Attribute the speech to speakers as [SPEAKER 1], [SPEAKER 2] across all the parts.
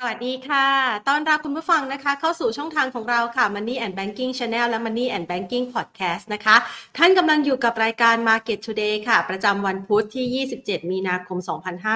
[SPEAKER 1] สวัสดีค่ะต้อนรับคุณผู้ฟังนะคะเข้าสู่ช่องทางของเราค่ะ Money and Banking Channel และ Money and Banking Podcast นะคะท่านกำลังอยู่กับรายการ Market Today ค่ะประจำวันพุธที่ 27 มีนาคม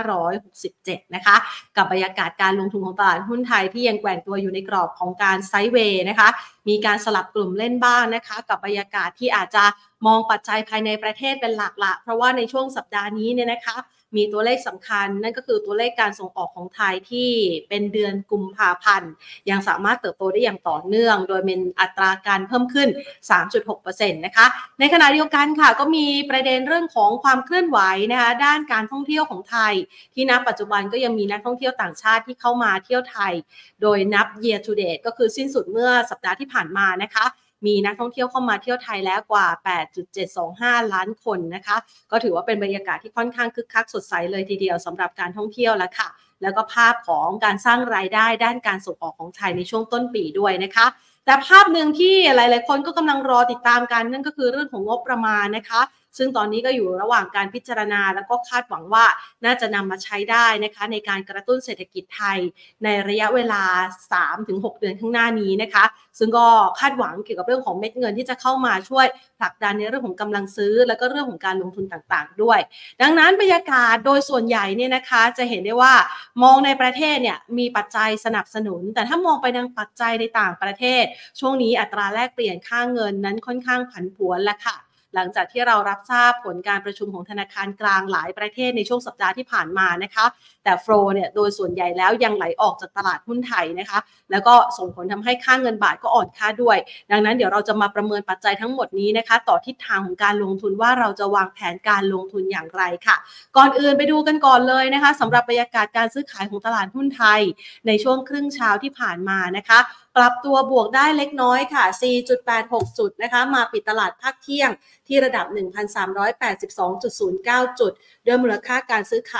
[SPEAKER 1] 2567 นะคะกับบรรยากาศการลงทุนของตลาดหุ้นไทยที่ยังแกว่งตัวอยู่ในกรอบของการไซด์เวย์นะคะมีการสลับกลุ่มเล่นบ้างนะคะกับบรรยากาศที่อาจจะมองปัจจัยภายในประเทศเป็นหลักละเพราะว่าในช่วงสัปดาห์นี้เนี่ยนะคะมีตัวเลขสำคัญนั่นก็คือตัวเลขการส่งออกของไทยที่เป็นเดือนกุมภาพันธ์ยังสามารถเติบโตได้อย่างต่อเนื่องโดยเป็นอัตราการเพิ่มขึ้น 3.6% นะคะในขณะเดียวกันค่ะก็มีประเด็นเรื่องของความเคลื่อนไหวนะคะด้านการท่องเที่ยวของไทยที่ณปัจจุบันก็ยังมีนักท่องเที่ยวต่างชาติที่เข้ามาเที่ยวไทยโดยนับ year to date ก็คือสิ้นสุดเมื่อสัปดาห์ที่ผ่านมานะคะมีนักท่องเที่ยวเข้ามาเที่ยวไทยแล้วกว่า 8.725 ล้านคนนะคะก็ถือว่าเป็นบรรยากาศที่ค่อนข้างคึกคักสดใสเลยทีเดียวสำหรับการท่องเที่ยวแล้วค่ะแล้วก็ภาพของการสร้างรายได้ด้านการส่งออกของไทยในช่วงต้นปีด้วยนะคะแต่ภาพหนึ่งที่หลายๆคนก็กำลังรอติดตามกันนั่นก็คือเรื่องของงบประมาณนะคะซึ่งตอนนี้ก็อยู่ระหว่างการพิจารณาแล้วก็คาดหวังว่าน่าจะนำมาใช้ได้นะคะในการกระตุ้นเศรษฐกิจไทยในระยะเวลา 3-6 เดือนข้างหน้านี้นะคะซึ่งก็คาดหวังเกี่ยวกับเรื่องของเม็ดเงินที่จะเข้ามาช่วยผลักดันในเรื่องของกำลังซื้อแล้วก็เรื่องของการลงทุนต่างๆด้วยดังนั้นบรรยากาศโดยส่วนใหญ่เนี่ยนะคะจะเห็นได้ว่ามองในประเทศเนี่ยมีปัจจัยสนับสนุนแต่ถ้ามองไปทางปัจจัยในต่างประเทศช่วงนี้อัตราแลกเปลี่ยนค่าเงินนั้นค่อนข้างผันผวนแล้วค่ะหลังจากที่เรารับทราบผลการประชุมของธนาคารกลางหลายประเทศในช่วงสัปดาห์ที่ผ่านมานะคะแต่โฟลเนี่ยโดยส่วนใหญ่แล้วยังไหลออกจากตลาดหุ้นไทยนะคะแล้วก็ส่งผลทำให้ค่าเงินบาทก็อ่อนค่าด้วยดังนั้นเดี๋ยวเราจะมาประเมินปัจจัยทั้งหมดนี้นะคะต่อทิศทางของการลงทุนว่าเราจะวางแผนการลงทุนอย่างไรค่ะก่อนอื่นไปดูกันก่อนเลยนะคะสำหรับบรรยากาศการซื้อขายของตลาดหุ้นไทยในช่วงครึ่งเช้าที่ผ่านมานะคะปรับตัวบวกได้เล็กน้อยค่ะ 4.86 จุดนะคะมาปิดตลาดภาคเที่ยงที่ระดับ 1,382.09 จุดด้วยมูลค่าการซื้อขาย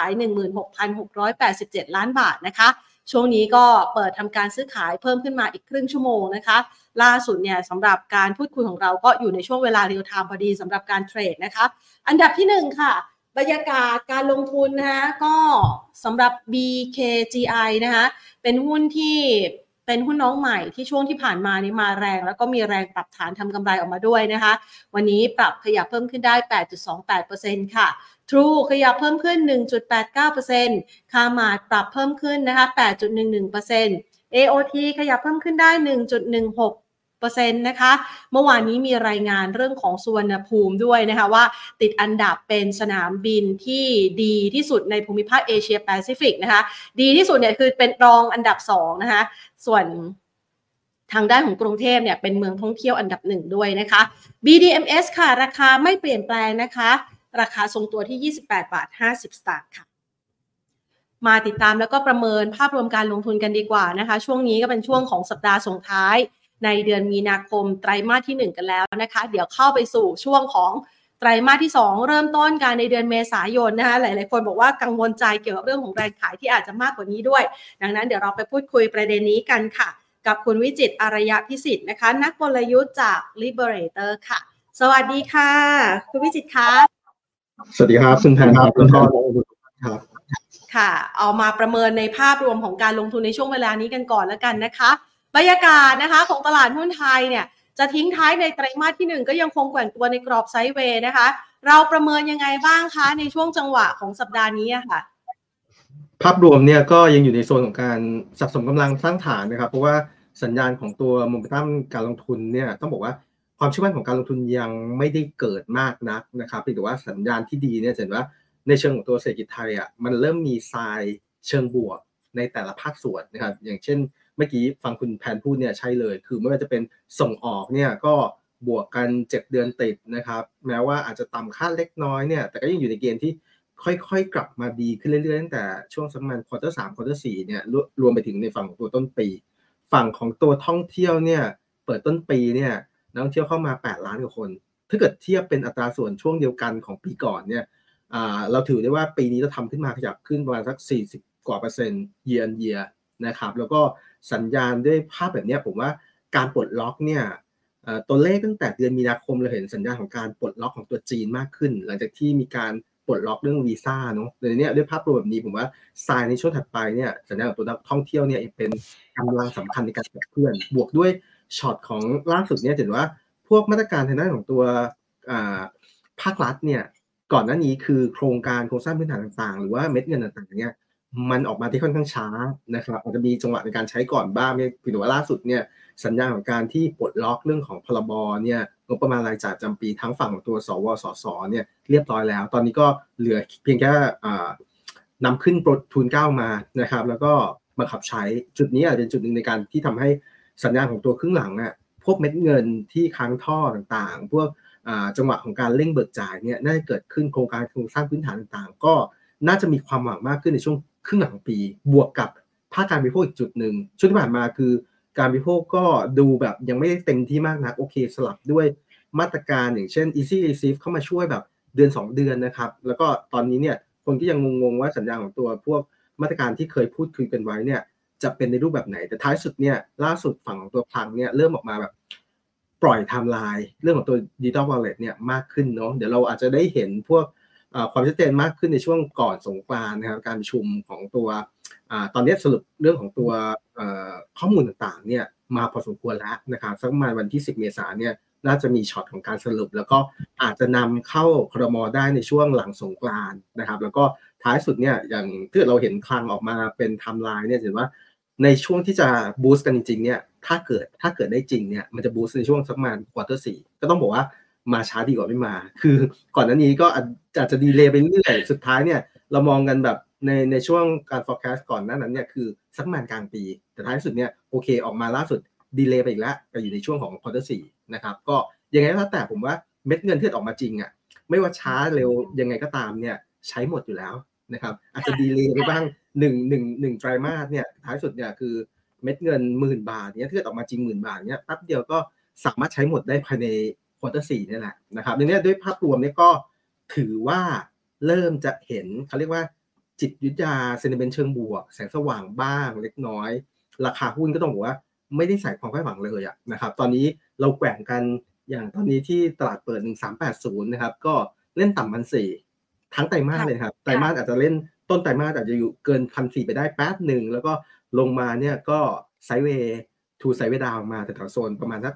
[SPEAKER 1] 16,687 ล้านบาทนะคะช่วงนี้ก็เปิดทำการซื้อขายเพิ่มขึ้นมาอีกครึ่งชั่วโมงนะคะล่าสุดเนี่ยสำหรับการพูดคุยของเราก็อยู่ในช่วงเวลาเรียลไทม์พอดีสำหรับการเทรดนะคะอันดับที่1ค่ะบรรยากาศการลงทุนนะคะก็สำหรับ BKGI นะคะเป็นหุ้นที่เป็นหุ้นน้องใหม่ที่ช่วงที่ผ่านมานี้มาแรงแล้วก็มีแรงปรับฐานทำกำไรออกมาด้วยนะคะวันนี้ปรับขยับเพิ่มขึ้นได้ 8.28% ค่ะ True ขยับเพิ่มขึ้น 1.89% Kmart ปรับเพิ่มขึ้นนะคะ 8.11% AOT ขยับเพิ่มขึ้นได้ 1.16%นะคะเมื่อวานนี้มีรายงานเรื่องของสุวรรณภูมิด้วยนะคะว่าติดอันดับเป็นสนามบินที่ดีที่สุดในภูมิภาคเอเชียแปซิฟิกนะคะดีที่สุดเนี่ยคือเป็นรองอันดับ2นะคะส่วนทางด้านของกรุงเทพเนี่ยเป็นเมืองท่องเที่ยวอันดับ1ด้วยนะคะ BDMs ค่ะราคาไม่เปลี่ยนแปลงนะคะราคาทรงตัวที่ 28.50 สตางค์ค่ะมาติดตามแล้วก็ประเมินภาพรวมการลงทุนกันดีกว่านะคะช่วงนี้ก็เป็นช่วงของสัปดาห์ส่งท้ายในเดือนมีนาคมไตรมาสที่1กันแล้วนะคะเดี๋ยวเข้าไปสู่ช่วงของไตรมาสที่2เริ่มต้นกันในเดือนเมษายนนะคะหลายๆคนบอกว่ากังวลใจเกี่ยวกับเรื่องของแรงขายที่อาจจะมากกว่านี้ด้วยดังนั้นเดี๋ยวเราไปพูดคุยประเด็นนี้กันค่ะกับคุณวิจิตรอารยพิสิทธิ์นะคะนักกลยุทธ์จาก Liberator ค่ะสวัสดีค่ะคุณวิจิตรคะ
[SPEAKER 2] สวัสดีครับคุณแทนครับคุณพ่อครับ
[SPEAKER 1] ค่ะเอามาประเมินในภาพรวมของการลงทุนในช่วงเวลานี้กันก่อนแล้วกันนะคะบรรยากาศนะคะของตลาดหุ้นไทยเนี่ยจะทิ้งท้ายในไตรมาสที่1ก็ยังคงแกว่งตัวในกรอบไซด์เวย์นะคะเราประเมินยังไงบ้างคะในช่วงจังหวะของสัปดาห์นี้ค่ะ
[SPEAKER 2] ภาพรวมเนี่ยก็ยังอยู่ในโซนของการสะสมกำลังสร้างฐานนะครับเพราะว่าสัญญาณของตัวโมเมนตัมการลงทุนเนี่ยต้องบอกว่าความเชื่อมั่นของการลงทุนยังไม่ได้เกิดมากนักนะครับแต่ว่าสัญญาณที่ดีเนี่ยเห็นว่าในเชิงของตัวเศรษฐกิจไทยอ่ะมันเริ่มมีทรายเชิงบวกในแต่ละภาคส่วนนะครับอย่างเช่นเมื่อกี้ฟังคุณแพนพูดเนี่ยใช่เลยคือไม่ว่าจะเป็นส่งออกเนี่ยก็บวกกัน7เดือนติดนะครับแม้ว่าอาจจะต่ำคาดเล็กน้อยเนี่ยแต่ก็ยังอยู่ในเกณฑ์ที่ค่อยๆกลับมาดีขึ้นเรื่อยๆตั้งแต่ช่วงสักประมาณควอเตอร์3ควอเตอร์4เนี่ยรวมไปถึงในฝั่งของตัวต้นปีฝั่งของตัวท่องเที่ยวเนี่ยเปิดต้นปีเนี่ยนักท่องเที่ยวเข้ามา8ล้านกว่าคนถ้าเกิดเทียบเป็นอัตราส่วนช่วงเดียวกันของปีก่อนเนี่ยเราถือได้ว่าปีนี้เราทำขึ้นมาขยับขึ้นประมาณสัก40กว่า% year on year นะครับแล้วก็สัญญาณด้วยภาพแบบนี้ผมว่าการปลดล็อกเนี่ยตัวเลขตั้งแต่เดือนมีนาคมเราเห็นสัญญาณของการปลดล็อกของตัวจีนมากขึ้นหลังจากที่มีการปลดล็อกเรื่องวีซ่าเนาะในนี้ด้วยภาพรวมแบบนี้ผมว่าทรายในช่วงถัดไปเนี่ยสัญญาณของตัวนักท่องเที่ยวเนี่ยเป็นกำลังสำคัญในการขับเคลื่อนบวกด้วยช็อตของล่าสุดเนี่ยเห็นว่าพวกมาตรการทางด้านของตัวภาครัฐเนี่ยก่อนหน้านี้คือโครงการโครงสร้างพื้นฐานต่างๆหรือว่าเม็ดเงินต่างๆเนี่ยมันออกมาที่ค่อนข้างช้านะครับอาจจะมีจังหวะในการใช้ก่อนบ้างเนี่ยถือว่าล่าสุดเนี่ยสัญญาณของการที่ปลดล็อกเรื่องของพรบเนี่ยงบประมาณรายจ่ายประจำปีทั้งฝั่งของตัวสวสสเนี่ยเรียบร้อยแล้วตอนนี้ก็เหลือเพียงแค่นำขึ้นทุนเกล้ามานะครับแล้วก็บังคับใช้จุดนี้อาจจะเป็นจุดหนึ่งในการที่ทำให้สัญญาณของตัวครึ่งหลังอ่ะพวกเม็ดเงินที่ค้างท่อต่างๆพวกจังหวะของการเร่งเบิกจ่ายเนี่ยน่าจะเกิดขึ้นโครงการโครงสร้างพื้นฐานต่างๆก็น่าจะมีความหวังมากขึ้นในช่วงครึ่งหลังปีบวกกับภาคการบริโภคอีกจุดหนึ่งช่วงที่ผ่านมาคือการบริโภคก็ดูแบบยังไม่ได้เต็มที่มากนักโอเคสลับด้วยมาตรการอย่างเช่น Easy Receive เข้ามาช่วยแบบเดือน2เดือนนะครับแล้วก็ตอนนี้เนี่ยคนที่ยังงงๆว่าสัญญาณของตัวพวกมาตรการที่เคยพูดคุยกันไว้เนี่ยจะเป็นในรูปแบบไหนแต่ท้ายสุดเนี่ยล่าสุดฝั่งของตัวพลังเนี่ยเริ่มออกมาแบบปล่อยไทม์ไลน์เรื่องของตัว Digital Wallet เนี่ยมากขึ้นเนาะเดี๋ยวเราอาจจะได้เห็นพวกความชัดเจนมากขึ้นในช่วงก่อนสงกรานต์นะครับการประชุมของตัวตอนนี้สรุปเรื่องของตัวข้อมูลต่างๆเนี่ยมาพอสมควรแล้วนะครับสักประมาณวันที่10 เมษายนเนี่ยน่าจะมีช็อตของการสรุปแล้วก็อาจจะนำเข้าครม.ได้ในช่วงหลังสงกรานต์นะครับแล้วก็ท้ายสุดเนี่ยอย่างที่เราเห็นคลังออกมาเป็นไทม์ไลน์เนี่ยเห็นว่าในช่วงที่จะบูสต์กันจริงๆเนี่ยถ้าเกิดได้จริงเนี่ยมันจะบูสต์ในช่วงสักประมาณควอเตอร์4ก็ต้องบอกว่ามาช้าดีกว่าไม่มาคือก่อนหน้านี้ก็อาจจะดีเลย์ไปเรื่อยสุดท้ายเนี่ยเรามองกันแบบในช่วงการ forecast ก่อนหน้านั้นเนี่ยคือสักประมาณกลางปีแต่ท้ายสุดเนี่ยโอเคออกมาล่าสุดดีเลย์ไปอีกแล้วไปอยู่ในช่วงของควอเตอร์4นะครับก็ยังไงก็แล้วแต่ผมว่าเม็ดเงินที่ออกมาจริงอ่ะไม่ว่าช้าเร็วยังไงก็ตามเนี่ยใช้หมดอยู่แล้วนะครับอาจจะดีเลย์ไปบ้าง1ไตรมาสเนี่ยท้ายสุดเนี่ยคือเม็ดเงิน10,000 บาทเนี่ยถ้าเกิดออกมาจริง10,000 บาทเนี่ยแป๊บเดียวก็สามารถใช้หมดได้ภายในควอเตอร์4นี่แหละนะครับในนี้ด้วยภาพรวมเนี่ยก็ถือว่าเริ่มจะเห็นเขาเรียกว่าจิตวิทยาเซนติเมนต์เชิงบวกแสงสว่างบ้างเล็กน้อยราคาหุ้นก็ต้องบอกว่าไม่ได้ใส่ความคาดหวังเลยอะนะครับตอนนี้เราแกว่งกันอย่างตอนนี้ที่ตลาดเปิด1380นะครับก็เล่นต่ำ1,400ทั้งไตรมาสเลยครับไตรมาสอาจจะเล่นต้นไตรมาสอาจจะอยู่เกิน1,400ไปได้แป๊บหนึ่งแล้วก็ลงมาเนี่ยก็ไซด์เวย์ทูไซด์เวย์ดาวมาแต่แถวโซนประมาณสัก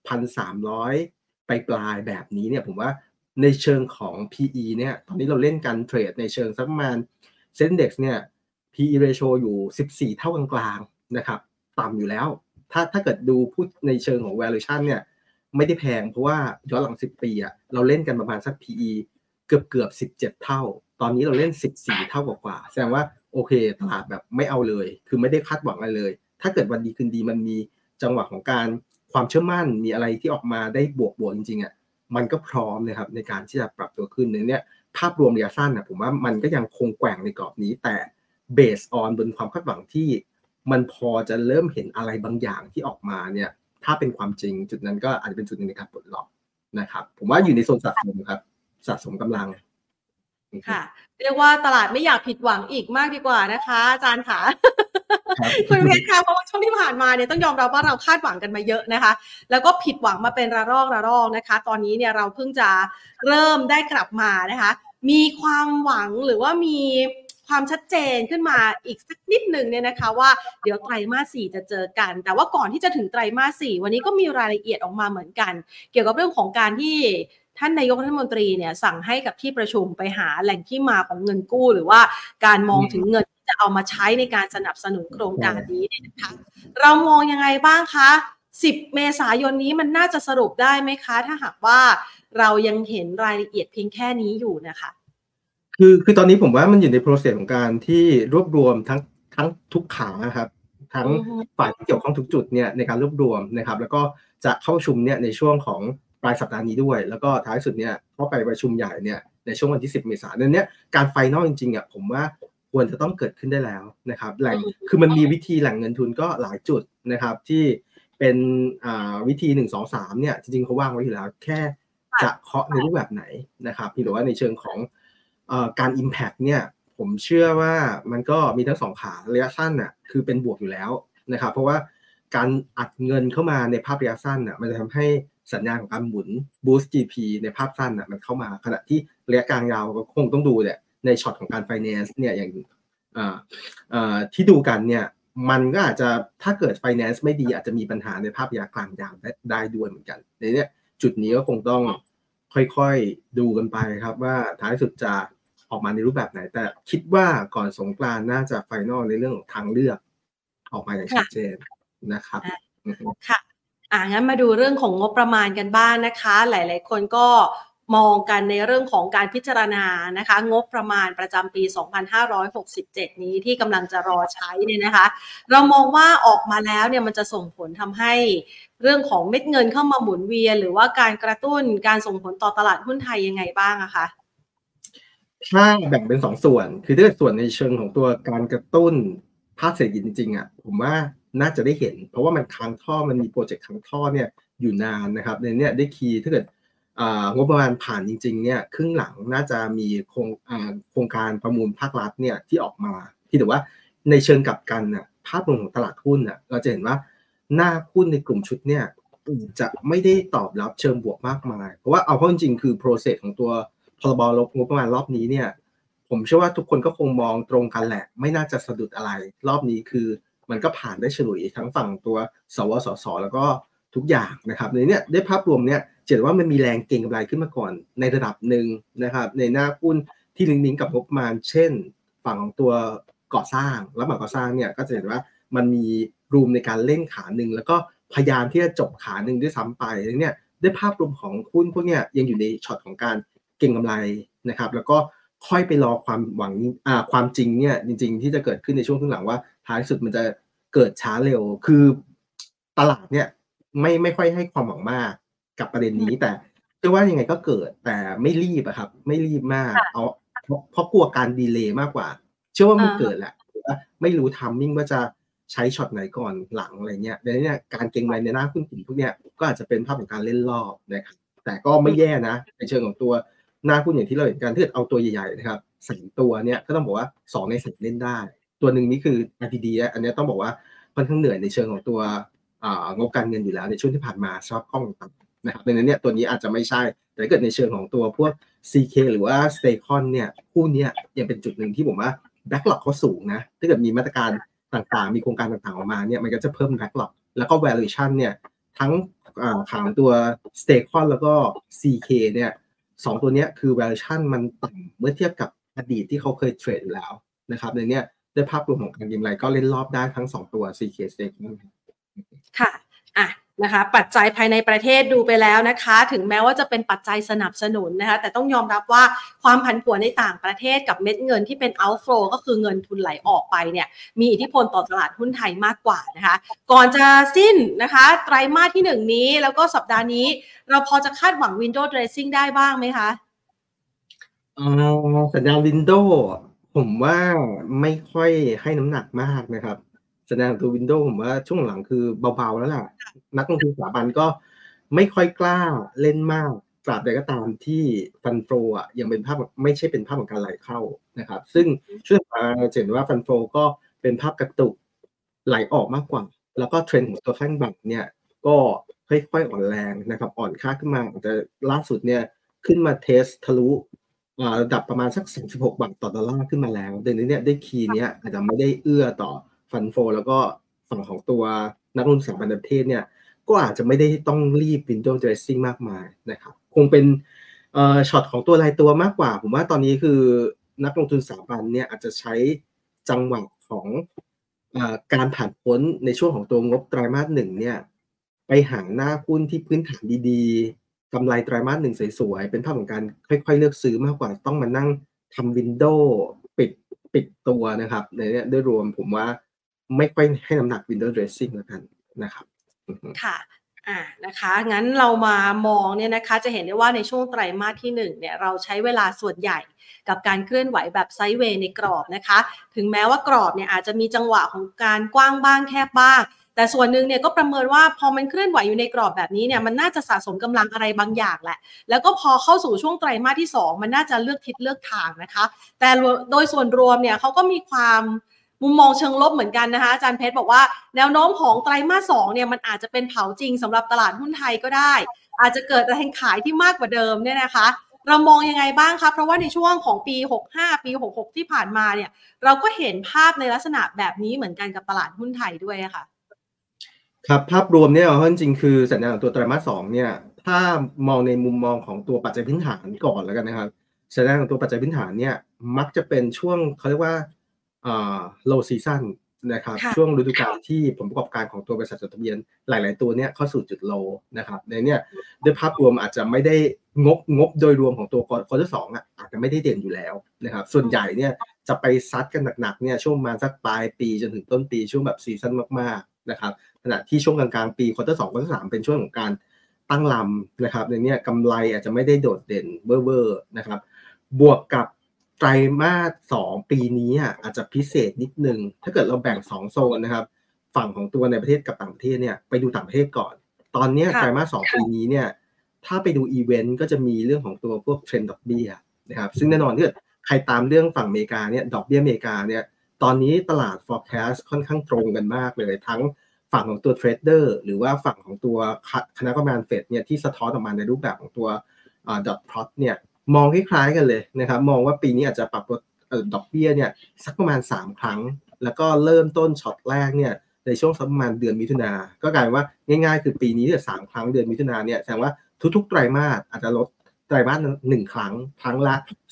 [SPEAKER 2] 1,300ปลายแบบนี้เนี่ยผมว่าในเชิงของ PE เนี่ยตอนนี้เราเล่นกันเทรดในเชิงสักประมาณ Sendex เนี่ย PE ratio อยู่14เท่ากลางๆนะครับต่ำอยู่แล้วถ้าเกิดดูพูดในเชิงของ valuation เนี่ยไม่ได้แพงเพราะว่าย้อนหลัง10 ปีอ่ะเราเล่นกันประมาณสัก PE เกือบ17เท่าตอนนี้เราเล่น14เท่ากว่าแสดงว่าโอเคตลาดแบบไม่เอาเลยคือไม่ได้คาดหวังอะไรเลยถ้าเกิดวันดีคืนดีมันมีจังหวะของการความเชื่อมั่นมีอะไรที่ออกมาได้บวกจริงๆอ่ะมันก็พร้อมนะครับในการที่จะปรับตัวขึ้นในเนี้ยภาพรวมระยะสั้นนะผมว่ามันก็ยังคงแกว่งในกรอบนี้แต่ based on บนความคาดหวังที่มันพอจะเริ่มเห็นอะไรบางอย่างที่ออกมาเนี่ยถ้าเป็นความจริงจุดนั้นก็อาจจะเป็นจุดหนึ่งในการปลดล็อกนะครับผมว่าอยู่ในโซนสะสมครับสะสมกำลัง
[SPEAKER 1] ค่ะเรียกว่าตลาดไม่อยากผิดหวังอีกมากดีกว่านะคะอาจารย์ค่ะคุณเพชรค่ะเพราะว่าช่วงที่ผ่านมาเนี่ยต้องยอมรับว่าเราคาดหวังกันมาเยอะนะคะแล้วก็ผิดหวังมาเป็นระลอกนะคะตอนนี้เนี่ยเราเพิ่งจะเริ่มได้กลับมานะคะมีความหวังหรือว่ามีความชัดเจนขึ้นมาอีกสักนิดหนึ่งเนี่ยนะคะว่าเดี๋ยวไตรมาส 4จะเจอกันแต่ว่าก่อนที่จะถึงไตรมาส 4วันนี้ก็มีรายละเอียดออกมาเหมือนกันเกี่ยวกับเรื่องของการที่ท่านนายกรัฐมนตรีเนี่ยสั่งให้กับที่ประชุมไปหาแหล่งที่มาของเงินกู้หรือว่าการมองถึงเงินที่จะเอามาใช้ในการสนับสนุนโครงการนี้เนี่ยนะคะเรามองยังไงบ้างคะ10 เมษายนนี้มันน่าจะสรุปได้ไหมคะถ้าหากว่าเรายังเห็นรายละเอียดเพียงแค่นี้อยู่นะคะ
[SPEAKER 2] คือตอนนี้ผมว่ามันอยู่ในโปรเซสของการที่รวบรวมทั้งทุกขาครับทั้งฝ่ายที่เกี่ยวข้องทุกจุดเนี่ยในการรวบรวมนะครับแล้วก็จะเข้าประชุมเนี่ยในช่วงของปลายสัปดาห์นี้ด้วยแล้วก็ท้ายสุดเนี่ยเข้าไปประชุมใหญ่เนี่ยในช่วงวันที่10 เมษายนเนี่ยการไฟนอลจริงๆอ่ะผมว่าควรจะต้องเกิดขึ้นได้แล้วนะครับแหล่งคือมันมีวิธีแหล่งเงินทุนก็หลายจุดนะครับที่เป็นวิธี1 2 3เนี่ยจริงๆเขาวางไว้อยู่แล้วแค่จะเคาะในรูปแบบไหนนะครับหรือว่าในเชิงของการ impact เนี่ยผมเชื่อว่ามันก็มีทั้ง2ขาระยะสั้นน่ะคือเป็นบวกอยู่แล้วนะครับเพราะว่าการอัดเงินเข้ามาในภาพระยะสั้นน่ะมันจะทำให้สัญญาณของการหมุน boost GP ในภาพสั้นมันเข้ามาขณะที่ระยะกลางยาวก็คงต้องดูเนี่ยในช็อตของการ finance เนี่ยอย่างที่ดูกันเนี่ยมันก็อาจจะถ้าเกิด finance ไม่ดีอาจจะมีปัญหาในภาพระยะกลางยาวได้ด้วยเหมือนกันในนี้จุดนี้ก็คงต้องค่อยๆดูกันไปครับว่าท้ายสุดจะออกมาในรูปแบบไหนแต่คิดว่าก่อนสงกรานต์น่าจะไฟนอลในเรื่องของทางเลือกออกมาอย่างชัดเจนนะครับ
[SPEAKER 1] ค่ะงั้นมาดูเรื่องของงบประมาณกันบ้างนะคะหลายๆคนก็มองกันในเรื่องของการพิจารณานะคะงบประมาณประจำปี2567นี้ที่กำลังจะรอใช้เนี่ยนะคะเรามองว่าออกมาแล้วเนี่ยมันจะส่งผลทำให้เรื่องของเม็ดเงินเข้ามาหมุนเวียนหรือว่าการกระตุ้นการส่งผลต่อตลาดหุ้นไทยยังไงบ้างอะคะ
[SPEAKER 2] ถ้าแบ่งเป็น2ส่วนคือถ้าส่วนในเชิงของตัวการกระตุ้นภาคเศรษฐกิจจริงๆผมว่าน่าจะได้เห็นเพราะว่ามันค้างท่อมันมีโปรเจกต์ค้างท่อเนี่ยอยู่นานนะครับในนี้ได้คีย์ถ้าเกิดงบประมาณผ่านจริงๆเนี่ยครึ่งหลังน่าจะมีโครงการประมูลภาครัฐเนี่ยที่ออกมาที่แต่ว่าในเชิงกลับกันภาพรวมของตลาดหุ้นเราจะเห็นว่าหน้าหุ้นในกลุ่มชุดเนี่ยจะไม่ได้ตอบรับเชิงบวกมากมายเพราะว่าเอาเข้าจริงๆคือ process ของตัวพรบงบประมาณรอบนี้เนี่ยผมเชื่อว่าทุกคนก็คงมองตรงกันแหละไม่น่าจะสะดุดอะไรรอบนี้คือมันก็ผ่านได้ฉลุยทั้งฝั่งตัวสวสสแล้วก็ทุกอย่างนะครับในนี้ได้ภาพรวมเนี่ยเห็นว่ามันมีแรงเก็งกำไรขึ้นมาก่อนในระดับหนึ่งนะครับในหน้าหุ้นที่ลิงก์กับงบประมาณเช่นฝั่งของตัวก่อสร้างแล้วฝั่งก่อสร้างเนี่ยก็จะเห็นว่ามันมีรูมในการเล่นขาหนึ่งแล้วก็พยายามที่จะจบขาหนึ่งด้วยซ้ำไปเนี่ยได้ภาพรวมของหุ้นพวกเนี้ยยังอยู่ในช็อตของการเก็งกำไรนะครับแล้วก็ค่อยไปรอความหวังความจริงเนี่ยจริงๆที่จะเกิดขึ้นในช่วงครึ่งหลังว่าท้ายสุดมันจะเกิดช้าเร็วคือตลาดเนี่ยไม่ค่อยให้ความหวังมากกับประเด็นนี้แต่เชื่อว่ายังไงก็เกิดแต่ไม่รีบครับไม่รีบมากเพราะกลัวการดีเลย์มากกว่าเชื่อว่ามันเกิดแหละแต่ว่าไม่รู้ทัมมิ่งว่าจะใช้ช็อตไหนก่อนหลังอะไรเงี้ยดังนั้นเนี่ยการเก็งกำไรในหน้าหุ้นกลุ่มพวกเนี้ยก็อาจจะเป็นภาพของการเล่นรอบนะครับแต่ก็ไม่แย่นะในเชิงของตัวหน้าหุ้นอย่างที่เราเห็นกันถ้าเกิดเอาตัวใหญ่ๆนะครับ3ตัวเนี่ยก็ต้องบอกว่า2ใน3เล่นได้ตัวหนึ่งนี่คือ RTD อันนี้ต้องบอกว่าค่อนข้างเหนื่อยในเชิงของตัวงบการเงินอยู่แล้วในช่วงที่ผ่านมาชอบข้องต่ำนะครับดังนั้นเนี่ยตัวนี้อาจจะไม่ใช่แต่เกิดในเชิงของตัวพวก CK หรือว่า Staycon เนี่ยคู่นี้ยังเป็นจุดหนึ่งที่ผมว่า backlog เขาสูงนะถ้าเกิดมีมาตรการต่างๆมีโครงการต่างๆออกมาเนี่ยมันก็จะเพิ่ม backlog แล้วก็ valuation เนี่ยทั้งข่าวตัว Staycon แล้วก็ CK เนี่ย2ตัวนี้คือ valuation มันต่ำเมื่อเทียบกับอดีตที่เขาเคยเทรดอยู่แล้วนะครับในนี้ด้วยภาพรวมของการกินไรก็เล่นรอบได้ทั้ง2ตัว CK Staycon
[SPEAKER 1] ค่ะนะคะปัจจัยภายในประเทศดูไปแล้วนะคะถึงแม้ว่าจะเป็นปัจจัยสนับสนุนนะคะแต่ต้องยอมรับว่าความผันผวนในต่างประเทศกับเม็ดเงินที่เป็น outflow ก็คือเงินทุนไหลออกไปเนี่ยมีอิทธิพลต่อตลาดหุ้นไทยมากกว่านะคะก่อนจะสิ้นนะคะไตรมาสที่1นี้แล้วก็สัปดาห์นี้เราพอจะคาดหวัง window dressing ได้บ้างไหมคะ
[SPEAKER 2] สัญญาณ Windows ผมว่าไม่ค่อยให้น้ำหนักมากนะครับสัญญาณตัว Windows ผมว่าช่วงหลังคือเบาๆแล้วล่ะนักลงทุนสถาบันก็ไม่ค่อยกล้าเล่นมากตราบใดก็ตามที่ฟันโฟยังเป็นภาพไม่ใช่เป็นภาพของการไหลเข้านะครับซึ่งช่วงมาเห็นว่าฟันโฟก็เป็นภาพกระตุกไหลออกมากกว่าแล้วก็เทรนด์ของตัวแท่งบัตรเนี่ยก็ค่อยๆอ่อนแรงนะครับอ่อนค่าขึ้นมาแต่ล่าสุดเนี่ยขึ้นมาเทสทะลุระดับประมาณสัก36 บาทต่อดอลลาร์ขึ้นมาแล้วดังนั้นเนี่ยได้คีย์เนี้ยอาจจะไม่ได้เอื้อต่อฟันโฟแล้วก็ฝั่งของตัวนักลงทุนสถาบันประเทศเนี่ยก็อาจจะไม่ได้ต้องรีบ window dressing มากมายนะครับคงเป็นช็อตของตัวรายตัวมากกว่าผมว่าตอนนี้คือนักลงทุนสถาบันเนี่ยอาจจะใช้จังหวะของการผ่านพ้นในช่วงของตัวงบไตรมาส1เนี่ยไปหาหน้าหุ้นที่พื้นฐานดีๆกำไรไตรมาส1สวยๆเป็นภาพของการค่อยๆเลือกซื้อมากกว่าต้องมานั่งทำ window ปิดตัวนะครับในนี้โดยรวมผมว่าไม่ค่อยให้น้ำหนัก window dressing แล้วกันนะครับ
[SPEAKER 1] ค่ะนะคะงั้นเรามามองเนี่ยนะคะจะเห็นได้ว่าในช่วงไตรมาสที่1เนี่ยเราใช้เวลาส่วนใหญ่กับการเคลื่อนไหวแบบไซด์เวย์ในกรอบนะคะถึงแม้ว่ากรอบเนี่ยอาจจะมีจังหวะของการกว้างบ้างแคบบ้างแต่ส่วนหนึ่งเนี่ยก็ประเมินว่าพอมันเคลื่อนไหวอยู่ในกรอบแบบนี้เนี่ยมันน่าจะสะสมกำลังอะไรบางอย่างแหละแล้วก็พอเข้าสู่ช่วงไตรมาสที่2มันน่าจะเลือกทิศเลือกทางนะคะแต่โดยส่วนรวมเนี่ยเขาก็มีความมุมมองเชิงลบเหมือนกันนะคะอาจารย์เพชรบอกว่าแนวโน้มของไตรมาส 2เนี่ยมันอาจจะเป็นเผาจริงสำหรับตลาดหุ้นไทยก็ได้อาจจะเกิดแรงขายที่มากกว่าเดิมเนี่ยนะคะเรามองยังไงบ้างคะเพราะว่าในช่วงของปี65ปี66ที่ผ่านมาเนี่ยเราก็เห็นภาพในลักษณะแบบนี้เหมือนกันกับตลาดหุ้นไทยด้วยค่ะ
[SPEAKER 2] ครับภาพรวมเนี่ยจริงๆคือสัญญาณของตัวไตรมาส 2เนี่ยถ้ามองในมุมมองของตัวปัจจัยพื้นฐานก่อนแล้วกันนะครับสัญญาณของตัวปัจจัยพื้นฐานเนี่ยมักจะเป็นช่วงเขาเรียกว่าlow season นะครับช่วงฤดูกาลที่ผลประกอบการของตัวบริษัทจดทะเบียนหลายๆตัวเนี่ยเข้าสู่จุด low นะครับในเนี่ยด้วยภาพรวมอาจจะไม่ได้งบโดยรวมของตัวควอเตอร์2อาจจะไม่ได้เด่นอยู่แล้วนะครับส่วนใหญ่เนี่ยจะไปซัดกันหนักๆเนี่ยช่วงมาสักปลายปีจนถึงต้นปีช่วงแบบซีซั่นมากๆนะครับขณะที่ช่วงกลางๆปีควอเตอร์2ควอเตอร์3เป็นช่วงของการตั้งลำนะครับในนี้กำไรอาจจะไม่ได้โดดเด่นเบ้อๆนะครับบวกกับไตรมาส 2ปีนี้อาจจะพิเศษนิดนึงถ้าเกิดเราแบ่ง2โซนนะครับฝั่งของตัวในประเทศกับต่างประเทศเนี่ยไปดูต่างประเทศก่อนตอนนี้ไตรมาส 2ปีนี้เนี่ยถ้าไปดูอีเวนต์ก็จะมีเรื่องของตัวพวกเทรนด์ดอกเบี้ยนะครับซึ่งแน่นอนที่ใครตามเรื่องฝั่งอเมริกาเนี่ยดอกเบี้ยอเมริกาเนี่ยตอนนี้ตลาด forecast ค่อนข้างตรงกันมากเลยทั้งฝั่งของตัวเทรดเดอร์หรือว่าฝั่งของตัวคณะกรรมการเฟดเนี่ยที่สะท้อนออกมาในรูปแบบของตัวดอทพลอตเนี่ยมองคล้ายๆกันเลยนะครับมองว่าปีนี้อาจจะปรับลดดอกเบี้ยเนี่ยสักประมาณ3ครั้งแล้วก็เริ่มต้นช็อตแรกเนี่ยในช่วงสักประมาณเดือนมิถุนาก็กลายว่าง่ายๆคือปีนี้เนี่ย3ครั้งเดือนมิถุนาเนี่ยแสดงว่าทุกๆไตรมาสอาจจะลดไตรมาส1ครั้งละ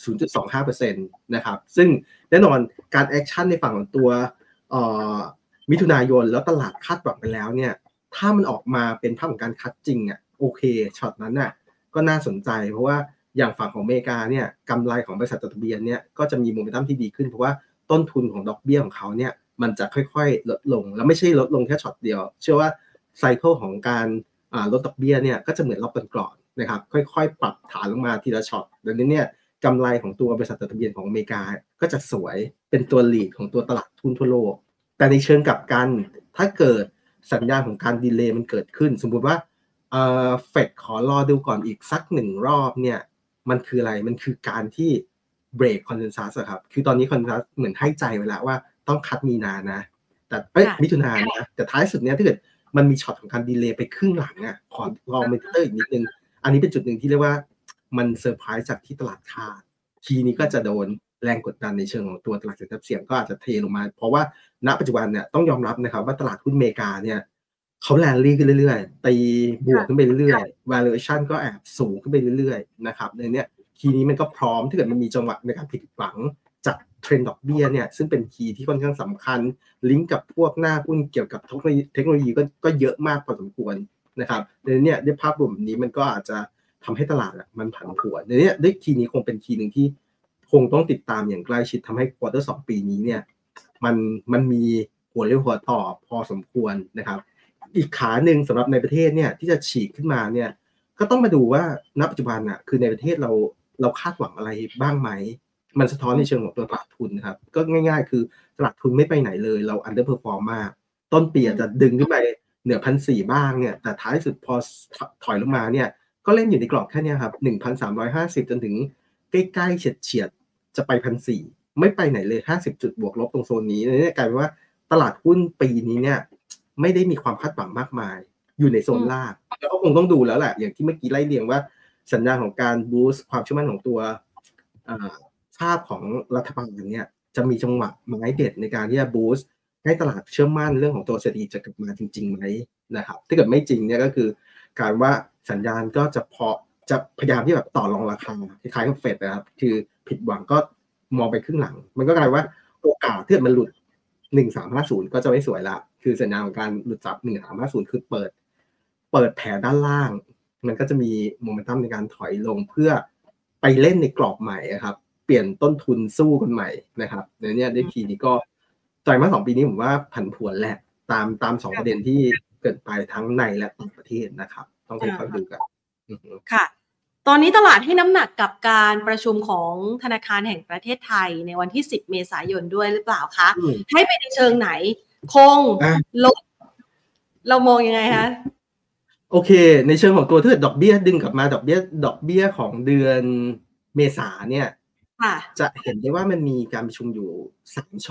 [SPEAKER 2] 0.25% นะครับซึ่งแน่นอนการแอคชั่นในฝั่งของตัวมิถุนายนแล้วตลาดคาดหวังไปแล้วเนี่ยถ้ามันออกมาเป็นภาพของการคัดจริงโอเคช็อตนั้นก็น่าสนใจเพราะว่าอย่างฝั่งของอเมริกาเนี่ยกำไรของบริษัทจดทะเบียนเนี่ยก็จะมีโมเมนตัมที่ดีขึ้นเพราะว่าต้นทุนของดอกเบี้ยของเขาเนี่ยมันจะค่อยๆลดลงแล้วไม่ใช่ลดลงแค่ช็อตเดียวเชื่อว่าไซเคิลของการลดดอกเบี้ยเนี่ยก็จะเหมือนรอบก่อนๆนะครับค่อยๆปรับฐานลงมาทีละช็อตดังนั้นเนี่ยกำไรของตัวบริษัทจดทะเบียนของอเมริกาก็จะสวยเป็นตัวลีดของตัวตลาดทุนทั่วโลกแต่ในเชิงกลับกันถ้าเกิดสัญญาณของการดีเลย์มันเกิดขึ้นสมมุติว่าเฟดขอรอดูก่อนอีกสัก1รอบเนี่ยมันคืออะไรมันคือการที่เบรกคอนเซนแซสครับคือตอนนี้คอนเซนแซสเหมือนให้ใจไว้แล้วว่าต้องคัดมีนานะแต่มิถุนายนนะแต่ท้ายสุดเนี้ยถ้าเกิดมันมีช็อตของการดีเลย์ไปครึ่งหลังขอรอมอนิเตอร์อีกนิดนึงอันนี้เป็นจุดหนึ่งที่เรียกว่ามันเซอร์ไพรส์จากที่ตลาดคาดทีนี้ก็จะโดนแรงกดดันในเชิงของตัวตลาดสินทรัพย์เสี่ยงก็อาจจะเทลงมาเพราะว่าณปัจจุบันเนี่ยต้องยอมรับนะครับว่าตลาดหุ้นอเมริกาเนี่ยเขาแรลลี่ขึ้นเรื่อยๆตีบวกขึ้นไปเรื่อยๆ valuation ก็แอบสูงขึ้นไปเรื่อยๆนะครับในเนี้ยทีนี้มันก็พร้อมถ้าเกิดมันมีจังหวะในการผิดหวังจากเทรนด์ดอกเบี้ยเนี่ยซึ่งเป็นคีย์ที่ค่อนข้างสำคัญลิงก์กับพวกหน้าหุ้นเกี่ยวกับเทคโนโลยีก็เยอะมากพอสมควรนะครับในนี้ด้วยภาพรวมแบบนี้มันก็อาจจะทำให้ตลาดมันผันผวนในนี้ด้วยคีย์นี้คงเป็นคีย์หนึ่งที่คงต้องติดตามอย่างใกล้ชิดทำให้ควอเตอร์2ปีนี้เนี่ยมันมีหัวเรี่ยวหัวต่อพอสมควรนะครับอีกขาหนึ่งสำหรับในประเทศเนี่ยที่จะฉีกขึ้นมาเนี่ยก็ต้องมาดูว่าณปัจจุบันคือในประเทศเราคาดหวังอะไรบ้างไหมมันสะท้อนในเชิงของตัวตลาดทุนนะครับก็ง่ายๆคือตลาดทุนไม่ไปไหนเลยเรา underperform มากต้นปีอาจจะดึงขึ้นไปเหนือ 1,400 บ้างเนี่ยแต่ท้ายสุดพอถอยลงมาเนี่ยก็เล่นอยู่ในกรอบแค่นี้ครับ 1,350 จนถึงใกล้ๆเฉียดจะไป 1,400 ไม่ไปไหนเลย50จุดบวกลบตรงโซนนี้เนี่ยกลายเป็นว่าตลาดหุ้นปีนี้เนี่ยไม่ได้มีความคาดหวังมากมายอยู่ในโซนล่างแล้วก็คงต้องดูแล้วแหละอย่างที่เมื่อกี้ไล่เรียงว่าสัญญาณของการบูสต์ความเชื่อมั่นของตัวภาพของรัฐบาลเนี่ยจะมีจังหวะไม้เด็ดในการที่จะบูสต์ให้ตลาดเชื่อมั่นเรื่องของตัวเศรษฐกิจจะกลับมาจริงๆไหมนะครับถ้าเกิดไม่จริงเนี่ยก็คือการว่าสัญญาณก็จะพยายามที่แบบต่อรองราคาคล้ายๆกับเฟดนะครับคือผิดหวังก็มองไปครึ่งหลังมันก็กลายว่าโอกาสที่มันหลุด1350ก็จะไม่สวยละคือสัญญาณของการหลุดจับ1350คือเปิดแผลด้านล่างมันก็จะมีโมเมนตัมในการถอยลงเพื่อไปเล่นในกรอบใหม่ครับเปลี่ยนต้นทุนสู้กันใหม่นะครับในนี้ได้ทีนี้ก็ไตรมาส2ปีนี้ผมว่าผันผวนแหละตาม2ประเด็นที่เกิดไปทั้งในและต่างประเทศนะครับต้องค่อยๆดูกัน
[SPEAKER 1] ค่ะตอนนี้ตลาดให้น้ำหนักกับการประชุมของธนาคารแห่งประเทศไทยในวันที่10เมษายนด้วยหรือเปล่าคะให้ไปในเชิงไหนคงลดเรามองยังไงคะ
[SPEAKER 2] โอเคในเชิงของตัวถ้าเกิดดอกเบี้ยดึงกลับมาดอกเบี้ยของเดือนเมษาเนี่ยจะเห็นได้ว่ามันมีการประชุมอยู่3ช็อต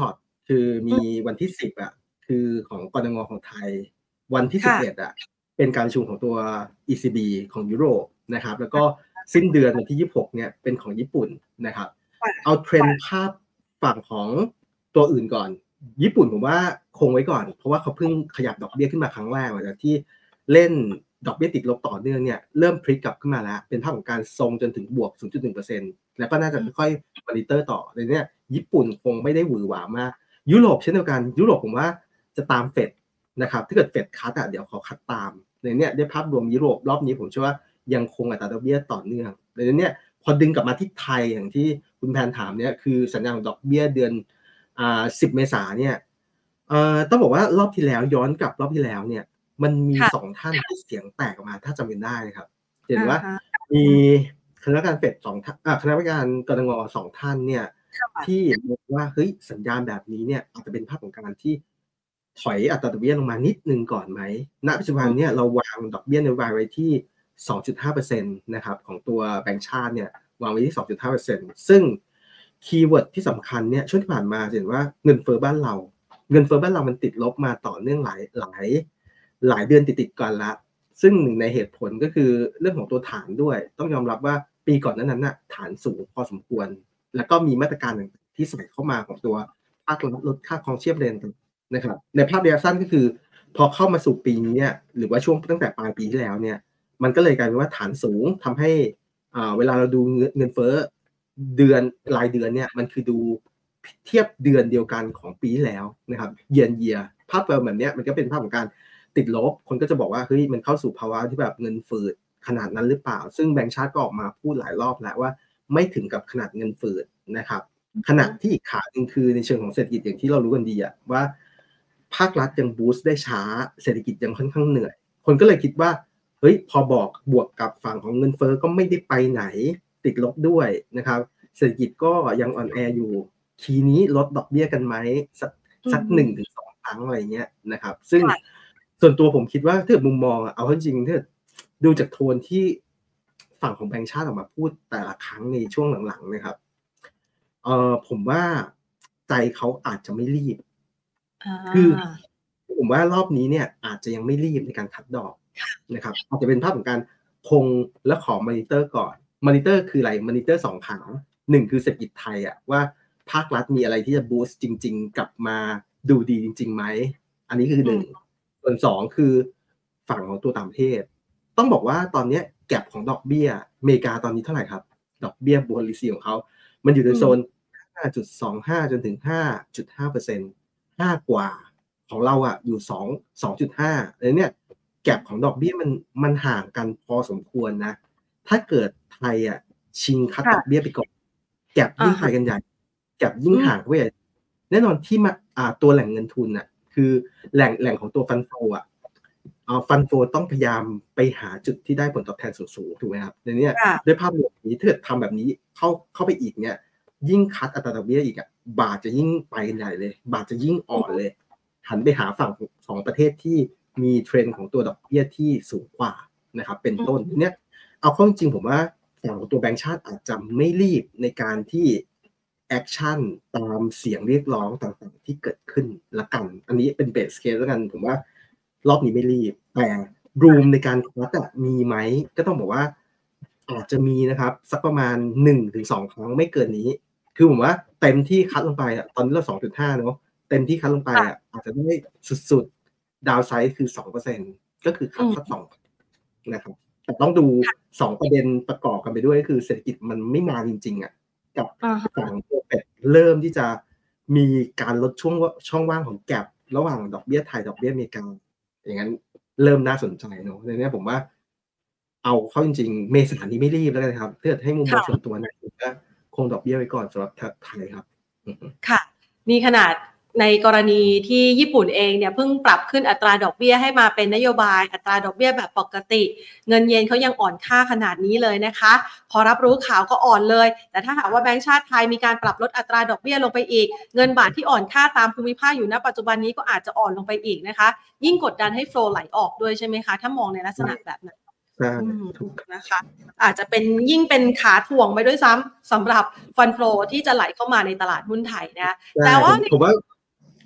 [SPEAKER 2] คือมีวันที่10อ่ะคือของกนงของไทยวันที่11อ่ะเป็นการประชุมของตัว ECB ของยุโรปนะครับแล้วก็สิ้นเดือนวันที่26เนี่ยเป็นของญี่ปุ่นนะครับเอาเทรนด์ภาพฝั่งของตัวอื่นก่อนญี่ปุ่นผมว่าคงไว้ก่อนเพราะว่าเขาเพิ่งขยับดอกเบี้ยขึ้นมาครั้งแรกหลังจากที่เล่นดอกเบี้ยติดลบต่อเนื่องเนี่ยเริ่มพลิกกลับขึ้นมาแล้วเป็นภาพของการทรงจนถึงบวก 0.1% แล้วก็น่าจะค่อยๆมอนิเตอร์ต่อในนี้ญี่ปุ่นคงไม่ได้หวือหวามากยุโรปเช่นเดียวกันยุโรปผมว่าจะตามเฟดนะครับถ้าเกิดเฟดคัทเดี๋ยวขอคัดตามในนี้ด้วยภาพรวมยุโรปรอบนี้ผมเชื่อว่ายังคงอัตราดอกเบี้ยต่อเนื่องในนี้พอดึงกลับมาที่ไทยอย่างที่คุณแพนถามเนี่ยคือสัญญาณดอกเบี้ยเดือน10 เมษายนเนี่ยต้องบอกว่ารอบที่แล้วย้อนกลับรอบที่แล้วเนี่ยมันมี2ท่านที่เสียงแตกออกมาถ้าจำเป็นได้ครับเห็นว่ามีคณะกรรมการเฟด2ท่านคณะกรรมการกนง2ท่านเนี่ยที่บอกว่าเฮ้ยสัญญาณแบบนี้เนี่ยอาจจะเป็นภาพของการที่ถอยอัตราดอกเบี้ยลงมานิดนึงก่อนไหมณปัจจุบันเนี่ยเราวางดอกเบี้ยนโยบายไว้ที่ 2.5% นะครับของตัวแบงก์ชาติเนี่ยวางไว้ที่ 2.5% ซึ่งคีย์เวิร์ดที่สำคัญเนี่ยช่วงที่ผ่านมาเห็นว่าเงินเฟ้อบ้านเรามันติดลบมาต่อเนื่องหลายเดือนติดกันละซึ่งหนึ่งในเหตุผลก็คือเรื่องของตัวฐานด้วยต้องยอมรับว่าปีก่อนนั้นน่ะฐานสูงพอสมควรแล้วก็มีมาตรการที่ใส่เข้ามาของตัวภาคลดค่าครองชีพเรนนะครับในภาพระยะสั้นก็คือพอเข้ามาสู่ปีนี้เนี่ยหรือว่าช่วงตั้งแต่ปลายปีที่แล้วเนี่ยมันก็เลยกลายเป็นว่าฐานสูงทำให้เวลาเราดูเงินเฟ้อเดือนรายเดือนเนี่ยมันคือดูเทียบเดือนเดียวกันของปีที่แล้วนะครับเยียภาพแบบนี้มันก็เป็นภาพของการติดลบคนก็จะบอกว่าเฮ้ยมันเข้าสู่ภาวะที่แบบเงินฝืดขนาดนั้นหรือเปล่าซึ่งแบงก์ชาติก็ออกมาพูดหลายรอบแล้วว่าไม่ถึงกับขนาดเงินฝืดนะครับขณะที่อีกขาหนึ่งคือในเชิงของเศรษฐกิจอย่างที่เรารู้กันดีอะว่าภาครัฐยังบูสต์ได้ช้าเศรษฐกิจยังค่อนข้างเหนื่อยคนก็เลยคิดว่าเฮ้ยพอบวกกับฝั่งของเงินเฟ้อก็ไม่ได้ไปไหนติดลบด้วยนะครับเศรษฐกิจก็ยังอ่อนแออยู่ทีนี้ลดดอกเบี้ยกันไหมสัก1-2 ครั้งอะไรเงี้ยนะครับซึ่งส่วนตัวผมคิดว่าถ้ามุมมองเอาจริงถ้าดูจากโทนที่ฝั่งของแบงก์ชาติออกมาพูดแต่ละครั้งในช่วงหลังๆนะครับผมว่าใจเขาอาจจะไม่รีบคือผมว่ารอบนี้เนี่ยอาจจะยังไม่รีบในการคัดดอกนะครับอาจจะเป็นภาพของการคงและขอมอนิเตอร์ก่อนมอนิเตอร์คืออะไรมอนิเตอร์2 ครั้ง1คือเศรษฐกิจไทยว่าภาครัฐมีอะไรที่จะบูสต์จริงๆกลับมาดูดีจริงๆไหมอันนี้คือ1ส่วน2คือฝั่งของตัวต่างประเทศต้องบอกว่าตอนนี้แก็ปของดอกเบี้ยอเมริกาตอนนี้เท่าไหร่ครับดอกเบี้ยบัวลิซีของเขามันอยู่ในโซน 5.25 จนถึง 5.5% 5 กว่าของเราอยู่2.5เลยเนี่ยแก็ปของดอกเบี้ยมันห่างกันพอสมควรนะถ้าเกิดไทยชิงคัดดอกเบี้ยไปก่อนแก็ปยิ่งไปกันใหญ่แก็ปยิ่งห่างไปใหญ่แน่นอนที่มาตัวแหล่งเงินทุนคือแหล่งของตัวฟันโฟฟันโฟต้องพยายามไปหาจุดที่ได้ผลตอบแทนสูงๆถูกไหมครับในนี้ด้วยภาพรวมนี้ถ้าเกิดทำแบบนี้เข้าไปอีกเนี่ยยิ่งคัดอัตราดอกเบี้ยอีกบาทจะยิ่งไปกันใหญ่เลยบาทจะยิ่งอ่อนเลยหันไปหาฝั่งของประเทศที่มีเทรนด์ของตัวดอกเบี้ยที่สูงกว่านะครับเป็นต้นเนี่ยเอาเข้าจริงผมว่าฝั่งของตัวแบงก์ชาติอาจจะไม่รีบในการที่แอคชั่นตามเสียงเรียกร้องต่างๆที่เกิดขึ้นละกันอันนี้เป็นเบสเคสแล้วกันผมว่ารอบนี้ไม่รีบแต่รูมในการคัดมีไหมก็ต้องบอกว่าอาจจะมีนะครับสักประมาณ 1-2 ครั้งไม่เกินนี้คือผมว่าเต็มที่คัดลงไปตอนนี้เรา 2.5 เนาะเต็มที่คัดลงไปอาจจะได้สุดๆดาวไซด์คือ 2% ก็คือคัดสัก2นะครับแต่ต้องดู2ประเด็นประกอบกันไปด้วยก็คือเศรษฐกิจมันไม่มาจริงๆกับฝั่งตัวเป็ดเริ่มที่จะมีการลดช่องว่างของแก็ประหว่างดอกเบี้ยไทยดอกเบี้ยอเมริกาอย่างนั้นเริ่มน่าสนใจเนาะในนี้ผมว่าเอาเข้าจริงๆเมษายนนี้ไม่รีบแล้วกันครับถ้าให้มุมมองส่วนตัวนะก็คงดอกเบี้ยไว้ก่อนสำหรับไทยครับ
[SPEAKER 1] ค่ะนี่ขนาดในกรณีที่ญี่ปุ่นเองเนี่ยเพิ่งปรับขึ้นอัตราดอกเบี้ยให้มาเป็นนโยบายอัตราดอกเบี้ยแบบปกติเงินเยนเขายังอ่อนค่าขนาดนี้เลยนะคะพอรับรู้ข่าวก็อ่อนเลยแต่ถ้าหากว่าแบงก์ชาติไทยมีการปรับลดอัตราดอกเบี้ยลงไปอีกเงินบาทที่อ่อนค่าตามภูมิภาคอยู่ณปัจจุบันนี้ก็อาจจะอ่อนลงไปอีกนะคะยิ่งกดดันให้โฟลว์ไหลออกด้วยใช่ไหมคะถ้ามองในลักษณะแบบนั้นนะคะอาจจะเป็นยิ่งเป็นขาถ่วงไปด้วยซ้ำสำหรับฟันโฟลที่จะไหลเข้ามาในตลาดหุ้นไทยนะแต่ว่า
[SPEAKER 2] ผมว่า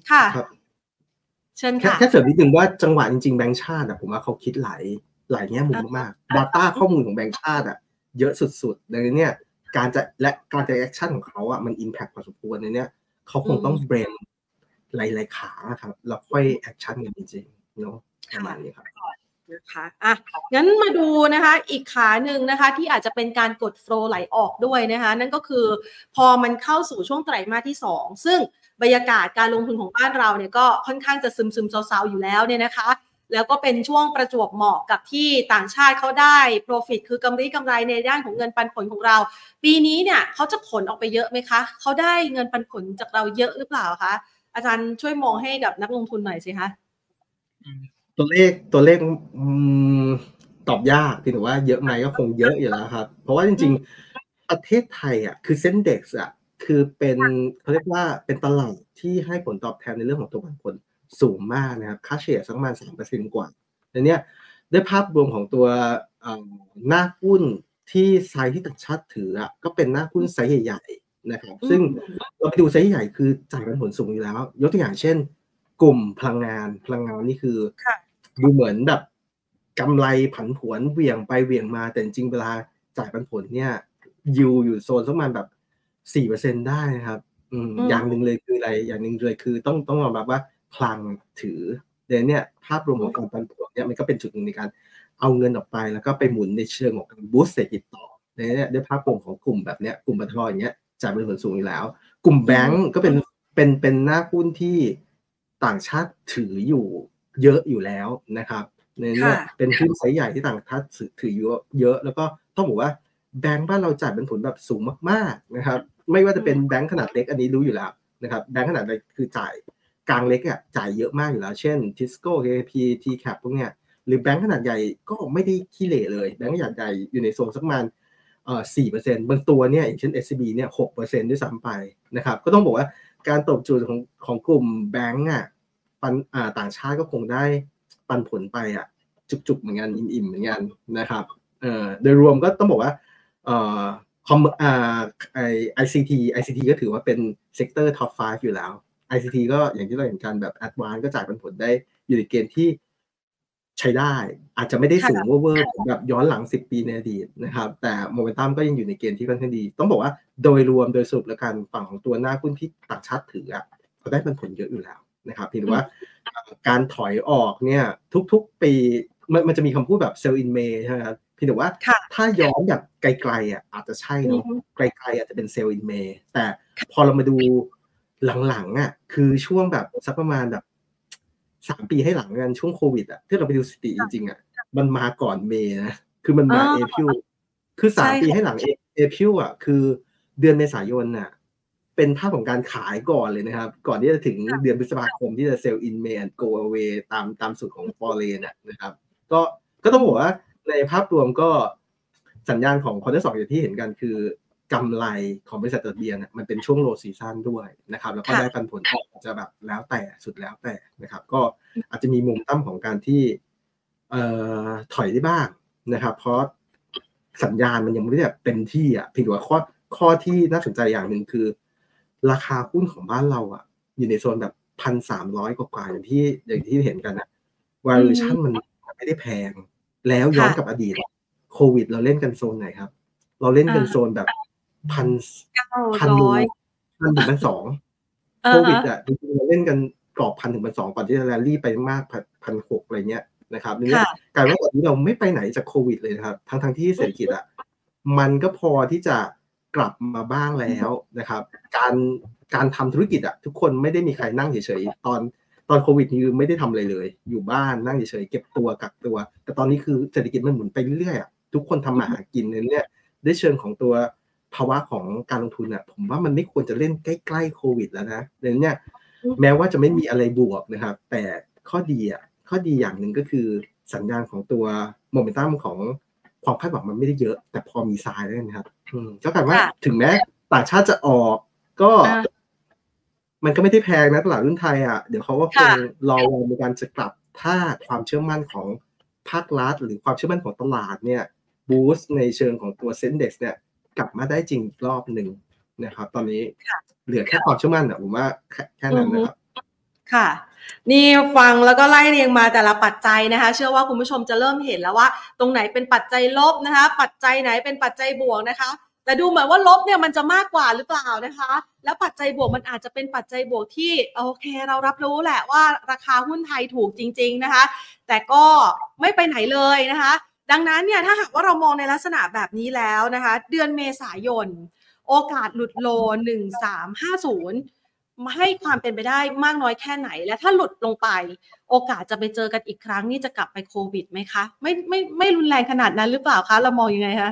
[SPEAKER 1] ค่ะ
[SPEAKER 2] ครับ
[SPEAKER 1] เชิญ
[SPEAKER 2] แค่
[SPEAKER 1] ค่ะ
[SPEAKER 2] แค่เสริมนิดนึงว่าจังหวะจริงๆแบงก์ชาติผมว่าเขาคิดหลายแง่มุมมากๆ Data ข้อมูลของแบงก์ชาติเยอะสุดๆดังนั้นเนี่ยการจะแอคชั่นของเขามัน impact พอสมควรในเนี้ยเขาคงต้องเบรนหลายๆขาครับแล้วค่อยแอคชั่นกันจริงๆเนาะประมาณนี้ครับ
[SPEAKER 1] นะคะงั้นมาดูนะคะอีกขาหนึ่งนะคะที่อาจจะเป็นการกดโฟลว์ไหลออกด้วยนะคะนั่นก็คือพอมันเข้าสู่ช่วงไตรมาสที่2ซึ่งบรรยากาศการลงทุนของบ้านเราเนี่ยก็ค่อนข้างจะซึมๆเซาๆอยู่แล้วเนี่ยนะคะแล้วก็เป็นช่วงประจวบเหมาะกับที่ต่างชาติเขาได้ profit คือกำไรในด้านของเงินปันผลของเราปีนี้เนี่ยเขาจะขนออกไปเยอะไหมคะเขาได้เงินปันผลจากเราเยอะหรือเปล่าคะอาจารย์ช่วยมองให้กับนักลงทุนหน่อยสิคะ
[SPEAKER 2] ตัวเลขตอบยากเพียงแต่ว่าเยอะไหมก็คงเยอะอยู่แล้วครับเพราะว่าจริงๆประเทศไทยคือSendexคือเป็นเขาเรียกว่าเป็นตลาดที่ให้ผลตอบแทนในเรื่องของตัวปันผลสูงมากนะครับค่าเฉลี่ยสักประมาณ 3% กว่าและเนี่ยด้วยภาพรวมของตัวหน้าหุ้นที่ไซส์ที่ต่างชาติถือก็เป็นหน้าหุ้นไซส์ใหญ่ๆนะครับซึ่งเราไปดูไซส์ใหญ่คือจ่ายปันผลสูงอยู่แล้วยกตัวอย่างเช่นกลุ่มพลังงานนี่คือดูเหมือนแบบกำไรผันผวนเหวี่ยงไปเหวี่ยงมาแต่จริงเวลาจ่ายปันผลเนี่ยอยู่โซนประมาณแบบ 4% ได้นะครับอย่างหนึ่งเลยคืออะไรอย่างหนึ่งเลยคือต้องยอมรับว่าพลังถือเดี๋ยวนี้ภาพรวมของการปันผลเนี่ยมันก็เป็นจุดหนึ่งในการเอาเงินออกไปแล้วก็ไปหมุนในเชิงของการบูสต์เศรษฐกิจต่อเนี่ยด้วยภาพรวมของกลุ่มแบบเนี้ยกลุ่มปตท.อย่างเงี้ยจ่ายปันผลสูงอยู่แล้วกลุ่มแบงก์ก็เป็นหน้าหุ้นที่ต่างชาติถืออยู่เยอะอยู่แล้วนะครับเนี่ยเป็นหุ้นไซส์ใหญ่ที่ต่างชาติถือเยอะแล้วก็ต้องบอกว่าแบงก์บ้านเราจ่ายปันผลแบบสูงมากๆนะครับไม่ว่าจะเป็นแบงก์ขนาดเล็กอันนี้รู้อยู่แล้วนะครับแบงก์ขนาดเล็กคือจ่ายกลางเล็กจ่ายเยอะมากอยู่แล้วเช่น Tisco KKP TCAP พวกเนี้ยหรือแบงก์ขนาดใหญ่ก็ไม่ได้ขี้เหร่เลยแบงก์ขนาดใหญ่อยู่ในโซนสักประมาณ4%บางตัวเนี่ยอย่างเช่น SCB เนี่ย 6% ด้วยซ้ำไปนะครับก็ต้องบอกว่าการตบจูดของกลุ่มแบงก์ต่างชาติก็คงได้ปันผลไปจุกๆเหมือนกันอิ่มๆเหมือนกันนะครับโดยรวมก็ต้องบอกว่าICT ก็ถือว่าเป็นเซกเตอร์ท็อป 5 อยู่แล้ว ICT ก็อย่างที่เราเห็นกันแบบ Advance ก็จ่ายปันผลได้อยู่ในเกณฑ์ที่ใช้ได้อาจจะไม่ได้สูงเวอร์แบบย้อนหลัง10 ปีในอดีตนะครับแต่โมเมนตัมก็ยังอยู่ในเกณฑ์ที่ค่อนข้างดีต้องบอกว่าโดยรวมโดยสรุปแล้วกันฝั่งของตัวหน้าหุ้นที่ต่างชาติถือเขาได้ปันผลเยอะอยู่แล้วนะครับเพียงแต่ว่าการถอยออกเนี่ยทุกๆปีมันจะมีคำพูดแบบ sell in May ใช่ไหมครับเพียงแต่ว่าถ้าย้อนแบบไกลๆอาจจะใช่เนาะไกลๆอาจจะเป็น sell in May แต่พอเรามาดูหลังๆคือช่วงแบบสักประมาณแบบ3 ปีให้หลังกันช่วงโควิดที่เราไปดูสถิติจริงๆมันมาก่อนเมย์นะคือมันมาเอพิลคือ3 ปีให้หลังเอพิลคือเดือนเมษายนเป็นภาพของการขายก่อนเลยนะครับก่อนที่จะถึงเดือนพฤษภาคมที่จะ sell in May and go away ตามสูตรของฟอเรนนะครับก็ต้องบอกว่าในภาพรวมก็สัญญาณของควอเตอร์ 2อย่างที่เห็นกันคือกำไรของบริษัทจดทะเบียนมันเป็นช่วงโลซีซั่นด้วยนะครับแล้วก็ได้ปันผลอาจจะแบบแล้วแต่สุดแล้วแต่นะครับก็อาจจะมีมุมตั้มของการที่ถอยได้บ้างนะครับเพราะสัญญาณมันยังไม่ได้แบบเต็มที่เพียงแต่ว่าข้อที่น่าสนใจอย่างหนึ่งคือราคาหุ้นของบ้านเราอยู่ในโซนแบบ 1,300 กว่าอย่างที่เห็นกันvaluation มันไม่ได้แพงแล้วย้อนกับอดีตโควิดเราเล่นกันโซนไหนครับเราเล่นกันโซนแบบพันถึง 1,200 โควิดจริงๆเราเล่นกันกรอบ 1,000 ถึง 1,200 ก่อนที่จะแรลลี่ไปมาก 1,600 อะไรเงี้ยนะครับนี่กลายว่าตอนนี้เราไม่ไปไหนจากโควิดเลยนะครับทั้งที่เศรษฐกิจมันก็พอที่จะกลับมาบ้างแล้วนะครับการทำธุรกิจทุกคนไม่ได้มีใครนั่งเฉยๆตอนโควิดนี่คือไม่ได้ทำอะไรเลยอยู่บ้านนั่งเฉยๆเก็บตัวกักตัวแต่ตอนนี้คือเศรษฐกิจมันหมุนไปเรื่อยๆทุกคนทำมาหากินเนี่ยได้เชิงของตัวภาวะของการลงทุนผมว่ามันไม่ควรจะเล่นใกล้ๆโควิดแล้วนะเดี๋ยวนี้แม้ว่าจะไม่มีอะไรบวกนะครับแต่ข้อดีอย่างหนึ่งก็คือสัญญาณของตัวโมเมนตัมของความคาดหวังมันไม่ได้เยอะแต่พอมีทรายแล้วนะครับก็กลายว่าถึงแม้ต่างชาติจะออกก็มันก็ไม่ได้แพงนะตลาดหุ้นไทยเดี๋ยวเขาก็คงรอในการจะกลับถ้าความเชื่อมั่นของภาครัฐหรือความเชื่อมั่นของตลาดเนี่ยบูสต์ในเชิงของตัว Sendex เนี่ยกลับมาได้จริงอีกรอบหนึ่งนะครับตอนนี้เหลือแค่ความเชื่อมั่นผมว่าแค่นั้นนะครับ
[SPEAKER 1] ค่ะนี่ฟังแล้วก็ไล่เรียงมาแต่ละปัจจัยนะคะเชื่อว่าคุณผู้ชมจะเริ่มเห็นแล้วว่าตรงไหนเป็นปัจจัยลบนะคะปัจจัยไหนเป็นปัจจัยบวกนะคะแต่ดูเหมือนว่าลบเนี่ยมันจะมากกว่าหรือเปล่านะคะแล้วปัจจัยบวกมันอาจจะเป็นปัจจัยบวกที่โอเคเรารับรู้แหละว่าราคาหุ้นไทยถูกจริงๆนะคะแต่ก็ไม่ไปไหนเลยนะคะดังนั้นเนี่ยถ้าหากว่าเรามองในลักษณะแบบนี้แล้วนะคะเดือนเมษายนโอกาสหลุดโล1350ให้ความเป็นไปได้มากน้อยแค่ไหนและถ้าหลุดลงไปโอกาสจะไปเจอกันอีกครั้งนี่จะกลับไปโควิดไหมคะไม่รุนแรงขนาดนั้นหรือเปล่าคะเรามองยังไงคะ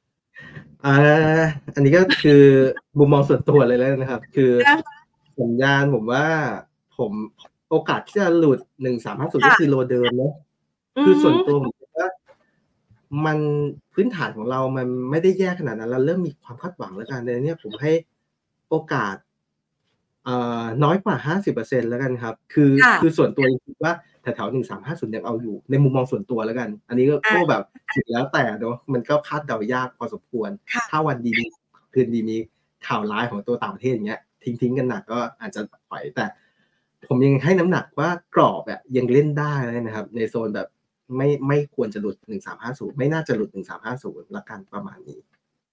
[SPEAKER 2] อันนี้ก็คือมุมมองส่วนตัวเลยแล้วนะครับคือสัญญาณผมว่าผมโอกาสที่จะหลุด1350ก็คือโลเดิมเนาะคือส่วนตัวผมว่ามันพื้นฐานของเรามันไม่ได้แย่ขนาดนั้นเราเริ่มมีความคาดหวังแล้วกันในนี้ผมให้โอกาสน้อยกว่า 50% แล้วกันครับคือส่วนตัวคิดว่าแถวๆ1350ยังเอาอยู่ในมุมมองส่วนตัวแล้วกันอันนี้ก็แบบสุดแล้วแต่เนาะมันก็คาดเดายากพอสมควรถ้าวันดีคืนดีมีข่าวร้ายของตัวต่างประเทศอย่างเงี้ยทิ้งกันหนักก็อาจจะถอยแต่ผมยังให้น้ำหนักว่ากรอบยังเล่นได้เลยนะครับในโซนแบบไม่ควรจะหลุด1350ไม่น่าจะหลุด1350ละกันประมาณนี้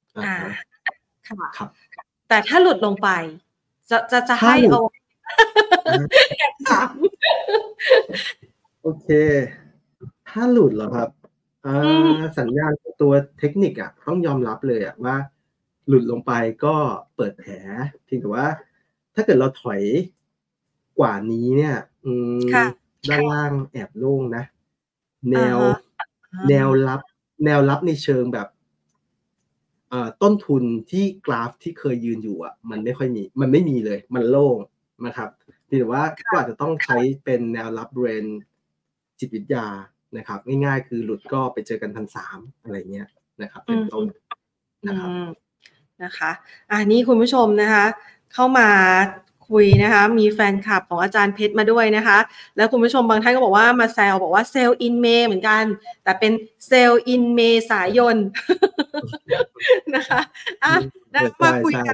[SPEAKER 1] ค่ะแต่ถ้าหลุดลงไปจะให้เอาถาม
[SPEAKER 2] โอเคถ้าหลุดเหรอครับสัญญาณตัวเทคนิคต้องยอมรับเลยว่าหลุดลงไปก็เปิดแผลเพียงแต่ว่าถ้าเกิดเราถอยกว่านี้เนี่ยด้านล่างแอบโล่งนะแนวรับในเชิงแบบต้นทุนที่กราฟที่เคยยืนอยู่มันไม่มีเลยมันโล่งนะครับถือว่าก็อาจจะต้องใช้เป็นแนวรับเบรนจิตวิทยานะครับง่ายๆคือหลุดก็ไปเจอกัน1,300อะไรเงี้ยนะครับเป็นต้นนะครับ
[SPEAKER 1] นะคะนี่คุณผู้ชมนะคะเข้ามาคุยนะคะมีแฟนคลับของอาจารย์เพชรมาด้วยนะคะแล้วคุณผู้ชมบางท่านก็บอกว่ามาแซวบอกว่าเซลล์อินเมย์เหมือนกันแต่เป็นเซลล์อินเมษายนนะคะมาคุยกัน